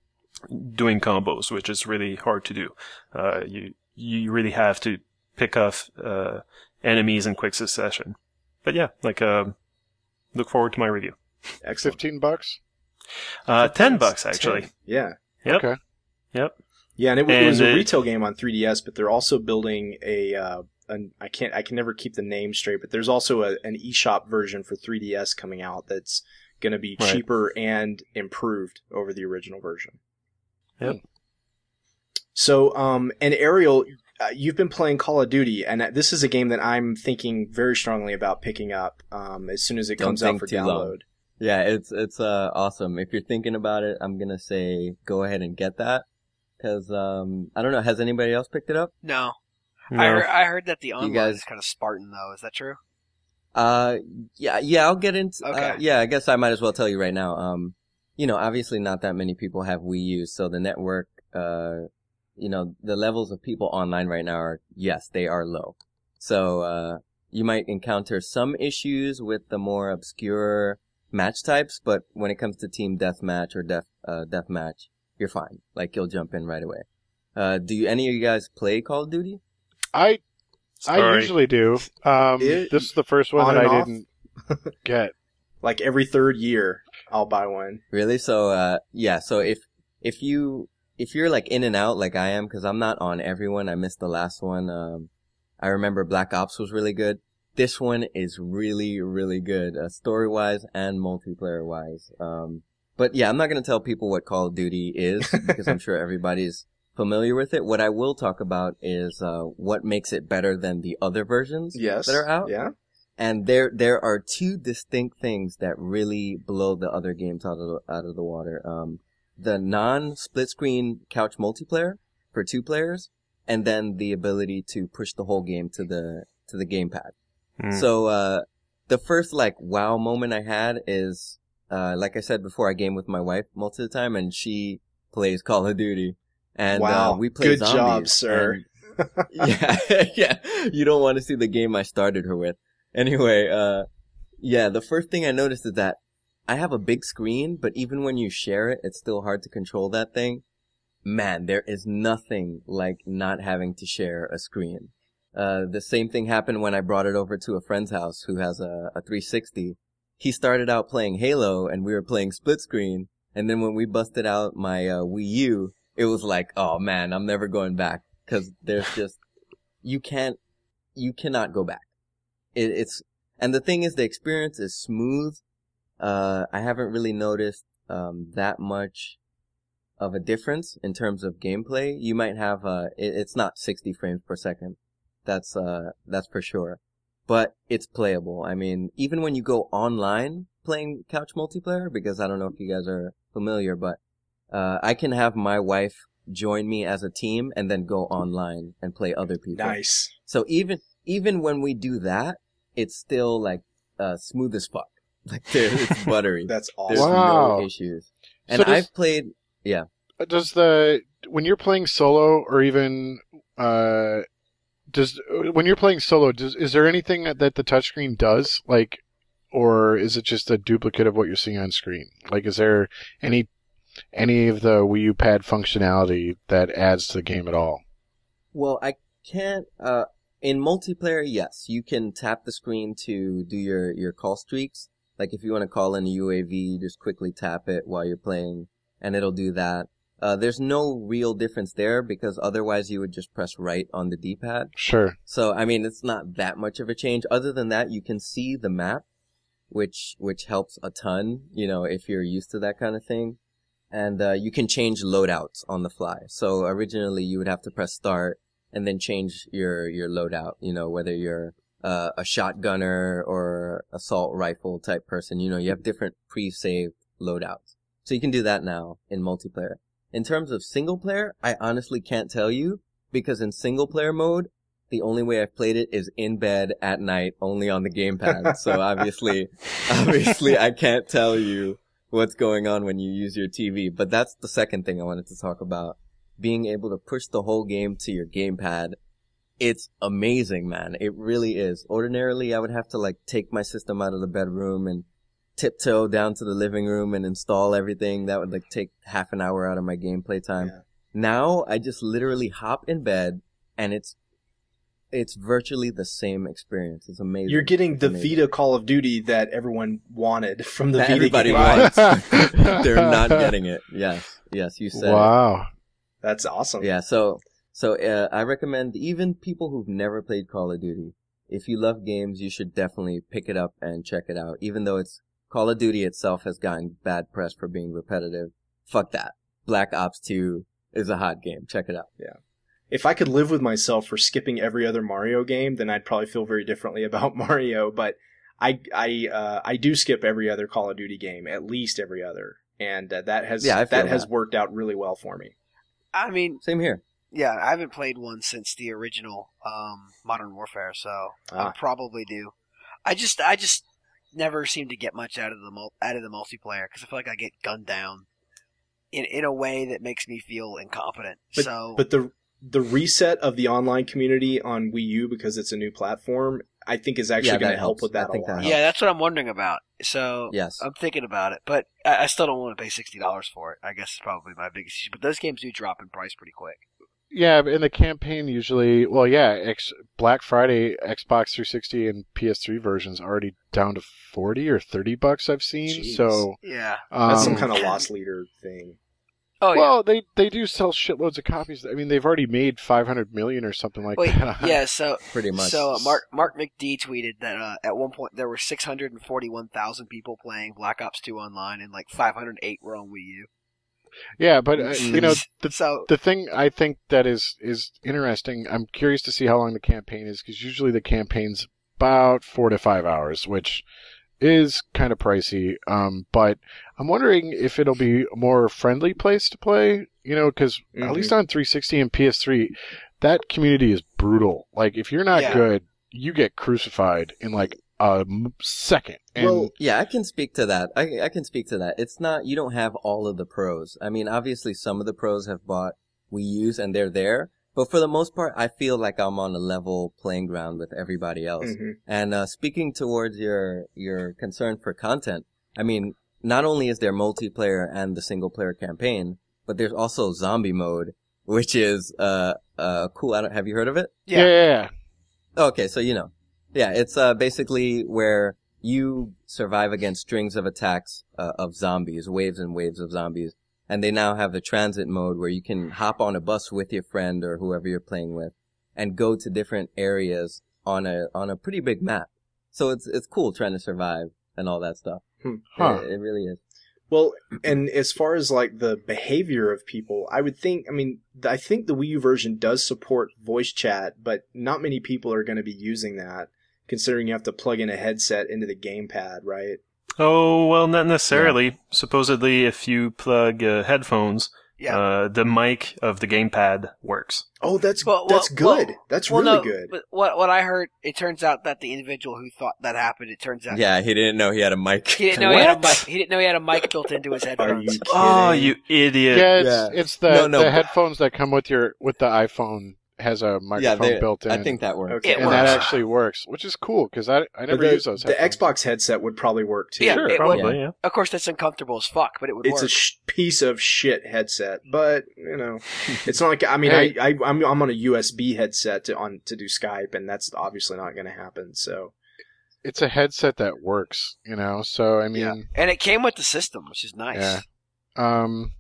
doing combos, which is really hard to do. Uh, you, you really have to pick off, uh, enemies in quick succession. But yeah, like, um, look forward to my review. Excellent. Fifteen bucks. Uh, ten bucks actually. ten. Yeah. Yep. Okay. Yep. Yeah, and it, it was And a it- retail game on three D S, but they're also building a, uh, an, I can't, I can never keep the name straight, but there's also a, an eShop version for three D S coming out that's going to be Right. cheaper and improved over the original version. Yep. So, um, and Ariel, uh, you've been playing Call of Duty, and this is a game that I'm thinking very strongly about picking up, um, as soon as it Don't comes out think for too download. long. Yeah, it's it's uh awesome. If you're thinking about it, I'm gonna say go ahead and get that. Because, um, I don't know, has anybody else picked it up? No. No. I, heard, I heard that the online guys- is kind of Spartan, though. Is that true? Uh, yeah, yeah, I'll get into, Okay. uh, yeah, I guess I might as well tell you right now. Um, you know, obviously not that many people have Wii U, so the network, uh, you know, the levels of people online right now are, yes, they are low. So, uh, you might encounter some issues with the more obscure match types, but when it comes to team deathmatch or death, uh, deathmatch, you're fine. Like, you'll jump in right away. Uh, do you, any of you guys play Call of Duty? I I Sorry. usually do. Um, It- this is the first one on that and I off? didn't get. Like every third year, I'll buy one. Really? So, uh, yeah, so if, if you, if you're like in and out like I am, cause I'm not on everyone, I missed the last one, um, I remember Black Ops was really good. This one is really, really good, uh, story-wise and multiplayer-wise. Um, but yeah, I'm not gonna tell people what Call of Duty is, because I'm sure everybody's familiar with it. What I will talk about is, uh, what makes it better than the other versions Yes. that are out. Yeah. And there, there are two distinct things that really blow the other games out of the, out of the water. Um, the non-split screen couch multiplayer for two players, and then the ability to push the whole game to the, to the gamepad. Hmm. So, uh, the first, like, wow moment I had is, uh, like I said before, I game with my wife most of the time, and she plays Call of Duty. And, Wow. uh, we play Good zombies. job, sir. and- yeah, yeah. You don't want to see the game I started her with. Anyway, uh, yeah, the first thing I noticed is that I have a big screen, but even when you share it, it's still hard to control that thing. Man, there is nothing like not having to share a screen. Uh, the same thing happened when I brought it over to a friend's house who has a, a three sixty. He started out playing Halo and we were playing split screen. And then when we busted out my, uh, Wii U, it was like, oh man, I'm never going back. Cause there's just, you can't, you cannot go back. It, it's, and the thing is the experience is smooth. Uh, I haven't really noticed, um, that much of a difference in terms of gameplay. You might have, uh, it, it's not sixty frames per second. That's, uh, that's for sure. But it's playable. I mean, even when you go online playing couch multiplayer, because I don't know if you guys are familiar, but, uh, I can have my wife join me as a team and then go online and play other people. Nice. So even, even when we do that, it's still like, uh, smooth as fuck. Like there, it's buttery. That's There's awesome. Wow. no issues. And So does- I've played, yeah. Does the when you're playing solo or even uh does when you're playing solo does is there anything that the touchscreen does, like, or is it just a duplicate of what you're seeing on screen? Like, is there any any of the Wii U pad functionality that adds to the game at all? Well, I can't, uh, in multiplayer, yes, you can tap the screen to do your, your call streaks. Like if you want to call in a U A V, you just quickly tap it while you're playing and it'll do that. Uh, there's no real difference there because otherwise you would just press right on the D-pad. Sure. So, I mean, it's not that much of a change. Other than that, you can see the map, which, which helps a ton, you know, if you're used to that kind of thing. And, uh, you can change loadouts on the fly. So originally you would have to press start and then change your, your loadout, you know, whether you're, uh, a shotgunner or assault rifle type person, you know, you have different pre-saved loadouts. So you can do that now in multiplayer. In terms of single player, I honestly can't tell you because in single player mode, the only way I've played it is in bed at night, only on the gamepad. So obviously, obviously I can't tell you what's going on when you use your T V. But that's the second thing I wanted to talk about. Being able to push the whole game to your gamepad. It's amazing, man. It really is. Ordinarily, I would have to like take my system out of the bedroom and tiptoe down to the living room and install everything. That would like take half an hour out of my gameplay time. Yeah. Now I just literally hop in bed and it's it's virtually the same experience. It's amazing. You're getting the Amazing. Vita Call of Duty that everyone wanted from the That Vita everybody game. wants. They're not getting it. Yes. Yes, you said it. Wow. That's awesome. Yeah, so so uh, I recommend even people who've never played Call of Duty, if you love games, you should definitely pick it up and check it out. Even though it's Call of Duty itself has gotten bad press for being repetitive. Fuck that. Black Ops two is a hot game. Check it out. If I could live with myself for skipping every other Mario game, then I'd probably feel very differently about Mario. But I I uh, I do skip every other Call of Duty game, at least every other, and uh, that has Yeah, I feel that has that. worked out really well for me. I mean, Same here. yeah, I haven't played one since the original um, Modern Warfare, so Ah. I'll probably do. I just, I just never seem to get much out of the mul- out of the multiplayer because I feel like I get gunned down in in a way that makes me feel incompetent. But, so, but the the reset of the online community on Wii U because it's a new platform, I think is actually Yeah, going that to help helps. with that I think a that lot. helps. yeah, that's what I'm wondering about. So, Yes. I'm thinking about it, but I, I still don't want to pay sixty dollars for it. I guess it's probably my biggest issue. But those games do drop in price pretty quick. Yeah, but in the campaign usually, well, yeah, X, Black Friday, Xbox three sixty and P S three versions already down to forty or thirty bucks. I've seen. Jeez. So Yeah. um, That's some kind of lost leader thing. Oh yeah. well, they they do sell shitloads of copies. I mean, they've already made five hundred million or something like Wait, that. yeah. So Pretty much. So uh, Mark Mark McD tweeted that uh, at one point there were six hundred forty-one thousand people playing Black Ops two online, and like five hundred eight were on Wii U. Yeah, but uh, you know, the So the thing I think that is is interesting. I'm curious to see how long the campaign is because usually the campaign's about four to five hours, which is kind of pricey. Um, but I'm wondering if it'll be a more friendly place to play. You know, because Mhm. at least on three sixty and P S three, that community is brutal. Like if you're not Yeah. good, you get crucified in like a m- second. And Well, Yeah, I can speak to that. I, I can speak to that. It's not, you don't have all of the pros. I mean, obviously some of the pros have bought Wii U's and they're there, but for the most part, I feel like I'm on a level playing ground with everybody else. mhm. And, uh, speaking towards your, your concern for content, I mean, not only is there multiplayer and the single player campaign, but there's also zombie mode, which is, uh, uh, cool. I don't, have you heard of it? yeah, yeah, yeah, yeah. Okay, so you know. Yeah, it's uh basically where you survive against strings of attacks uh, of zombies, waves and waves of zombies. And they now have the transit mode where you can hop on a bus with your friend or whoever you're playing with and go to different areas on a on a pretty big map. So it's it's cool trying to survive and all that stuff. Huh. It, it really is. Well, and as far as like the behavior of people, I would think, I mean, I think the Wii U version does support voice chat, but not many people are going to be using that, considering you have to plug in a headset into the gamepad, right? Oh, well, not necessarily. Supposedly, if you plug uh, headphones, yeah. uh, the mic of the gamepad works. Oh, that's Well, that's well, good. well, that's well, really no, good. But what what I heard, it turns out that the individual who thought that happened, it turns out Yeah, he didn't know he had a mic. he didn't know he had a What? mic. He didn't know he had a mic built into his Are headphones. you kidding? Oh, you idiot. Yeah, it's, Yeah. it's the, No, no, the but- headphones that come with your with the iPhone has a Yeah, microphone they- built in. I think that works. Okay. It and that works. actually works, which is cool because I I But never the, use those. the headphones. Xbox headset would probably work too. Yeah, Sure, it probably, would. yeah. Of course, that's uncomfortable as fuck, but it would It's work. a sh- piece of shit headset, but you know, it's not like I mean, Hey. I, I I'm I'm on a U S B headset to on to do Skype, and that's obviously not going to happen. So It's a headset that works, you know. So I mean, Yeah. And it came with the system, which is nice. Yeah. um,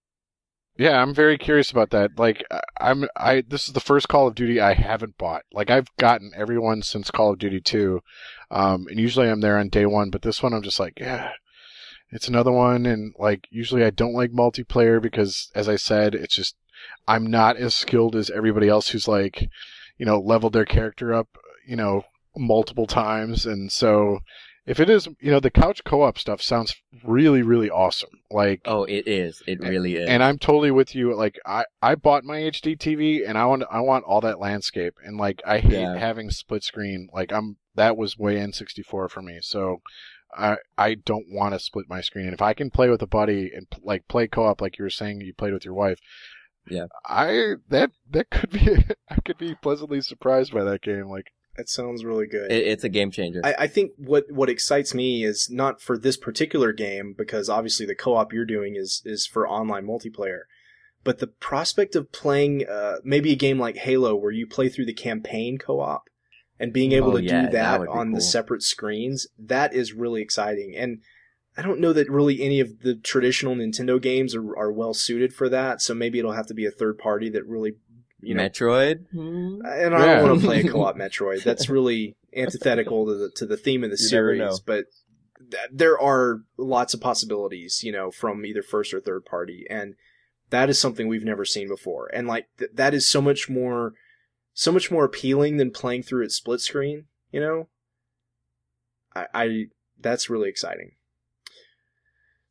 yeah, I'm very curious about that. Like, I- I'm I this is the first Call of Duty I haven't bought. Like, I've gotten every one since Call of Duty two, um, and usually I'm there on day one. But this one, I'm just like, yeah, it's another one. And like, usually I don't like multiplayer because, as I said, it's just I'm not as skilled as everybody else who's like, you know, leveled their character up, you know, multiple times. And so if it is, you know, the couch co-op stuff sounds really, really awesome. Like, Oh, it is. It really is. and I'm totally with you. Like, I, I bought my H D T V and I want, I want all that landscape. And like, I hate Yeah. having split screen. Like, I'm, that was way N sixty-four for me. So I, I don't want to split my screen. And if I can play with a buddy and like play co-op, like you were saying, you played with your wife. Yeah. I, that, that could be, I could be pleasantly surprised by that game. Like, that sounds really good. It, it's a game changer. I, I think what, what excites me is not for this particular game, because obviously the co-op you're doing is, is for online multiplayer, but the prospect of playing uh, maybe a game like Halo where you play through the campaign co-op and being able Oh, to yeah, do that that would be on the cool. separate screens, that is really exciting. And I don't know that really any of the traditional Nintendo games are, are well suited for that, so maybe it'll have to be a third party that really, you know, Metroid? Hmm. and I Yeah. don't want to play a co-op Metroid. That's really antithetical to the to the theme of the You never know. series. But th- there are lots of possibilities, you know, from either first or third party, and that is something we've never seen before. And like th- that is so much more, so much more appealing than playing through it split screen. You know, I, I that's really exciting.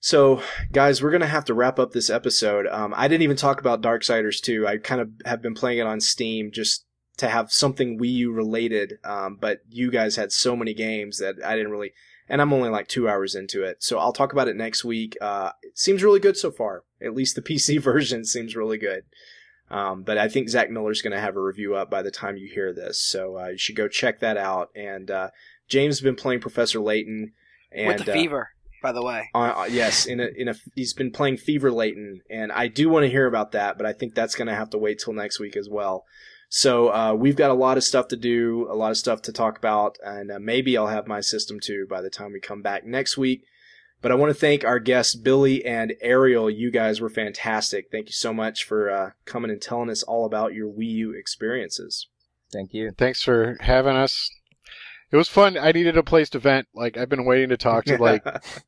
So, guys, we're going to have to wrap up this episode. Um, I didn't even talk about Darksiders two. I kind of have been playing it on Steam just to have something Wii U related, um, but you guys had so many games that I didn't really, and I'm only like two hours into it. So I'll talk about it next week. Uh, it seems really good so far. At least the P C version seems really good. Um, but I think Zach Miller's going to have a review up by the time you hear this. So uh, you should go check that out. And uh, James has been playing Professor Layton. And, with the uh, fever, by the way. Uh, yes, in a, in a, he's been playing Fever Layton, and I do want to hear about that, but I think that's going to have to wait till next week as well. So uh, we've got a lot of stuff to do, a lot of stuff to talk about, and uh, maybe I'll have my system too by the time we come back next week. But I want to thank our guests, Billy and Ariel. You guys were fantastic. Thank you so much for uh, coming and telling us all about your Wii U experiences. Thank you. Thanks for having us. It was fun. I needed a place to vent. Like, I've been waiting to talk to, like,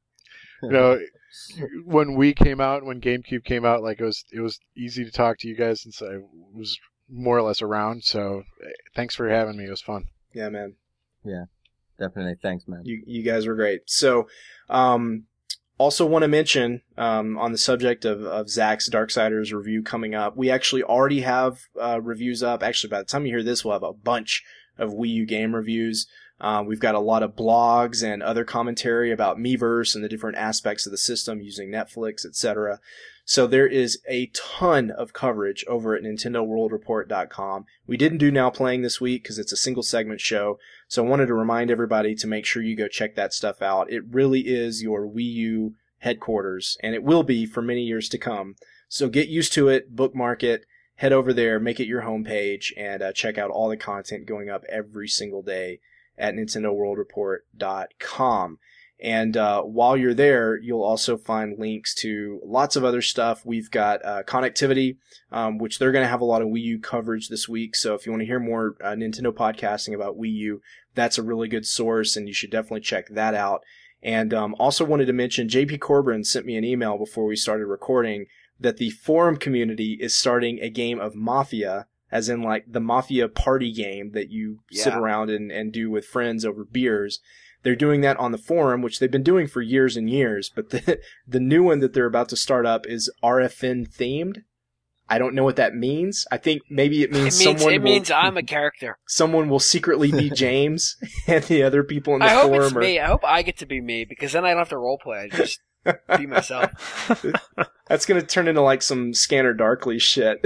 you know, when Wii came out, when GameCube came out, like, it was it was easy to talk to you guys since I was more or less around. So thanks for having me. It was fun. Yeah, man. Yeah, definitely. Thanks, man. You you guys were great. So, um, also want to mention, um, on the subject of, of Zach's Darksiders review coming up, we actually already have uh, reviews up. Actually, by the time you hear this, we'll have a bunch of Wii U game reviews. Uh, we've got a lot of blogs and other commentary about Miiverse and the different aspects of the system using Netflix, et cetera. So there is a ton of coverage over at Nintendo World Report dot com. We didn't do Now Playing this week because it's a single segment show. So I wanted to remind everybody to make sure you go check that stuff out. It really is your Wii U headquarters, and it will be for many years to come. So get used to it, bookmark it, head over there, make it your homepage, and uh, check out all the content going up every single day at Nintendo World Report dot com. And uh, while you're there, you'll also find links to lots of other stuff. We've got uh, Connectivity, um, which they're going to have a lot of Wii U coverage this week. So if you want to hear more uh, Nintendo podcasting about Wii U, that's a really good source, and you should definitely check that out. And um, also wanted to mention, J P Corbin sent me an email before we started recording that the forum community is starting a game of Mafia, as in like the Mafia party game that you yeah. sit around and, and do with friends over beers. They're doing that on the forum, which they've been doing for years and years, but the the new one that they're about to start up is R F N themed. I don't know what that means. I think maybe it means, it means someone it will, means I'm a character. Someone will secretely be James and the other people in the I forum. hope it's are... me. I hope I get to be me, because then I don't have to roleplay. I just be myself. That's going to turn into like some Scanner Darkly shit.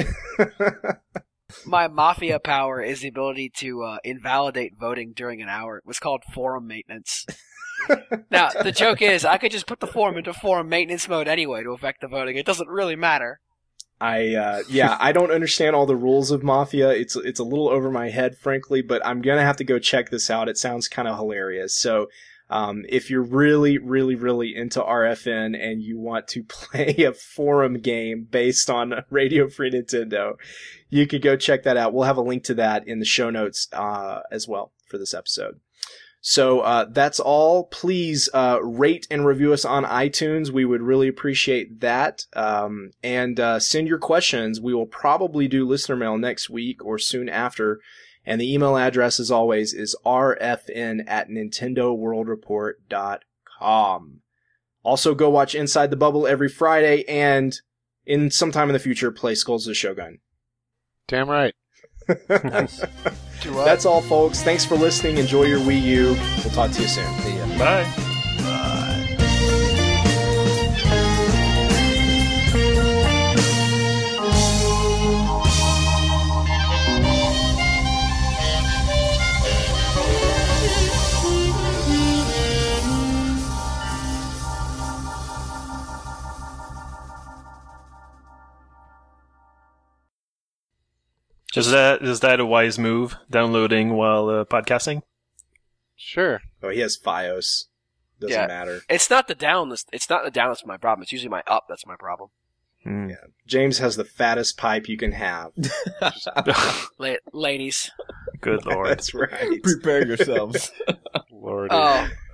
My Mafia power is the ability to uh, invalidate voting during an hour. It was called forum maintenance. Now, the joke is, I could just put the forum into forum maintenance mode anyway to affect the voting. It doesn't really matter. I, uh, yeah, I don't understand all the rules of Mafia. It's, it's a little over my head, frankly, but I'm gonna have to go check this out. It sounds kind of hilarious. So, um, if you're really, really, really into R F N and you want to play a forum game based on Radio Free Nintendo, you could go check that out. We'll have a link to that in the show notes, uh, as well for this episode. So, uh, that's all. Please, uh, rate and review us on iTunes. We would really appreciate that. Um, and, uh, send your questions. We will probably do listener mail next week or soon after. And the email address, as always, is r f n at nintendo world report dot com. Also, go watch Inside the Bubble every Friday, and in sometime in the future, play Skulls of Shogun. Damn right. Nice. That's all, folks. Thanks for listening. Enjoy your Wii U. We'll talk to you soon. See ya. Bye. Is that is that a wise move? Downloading while uh, podcasting? Sure. Oh, he has Fios. Doesn't Yeah. matter. It's not the down. that's- It's not the down that's my problem. It's usually my up that's my problem. Hmm. Yeah. James has the fattest pipe you can have. La- ladies. Good lord. That's right. Prepare yourselves. Lord. Oh,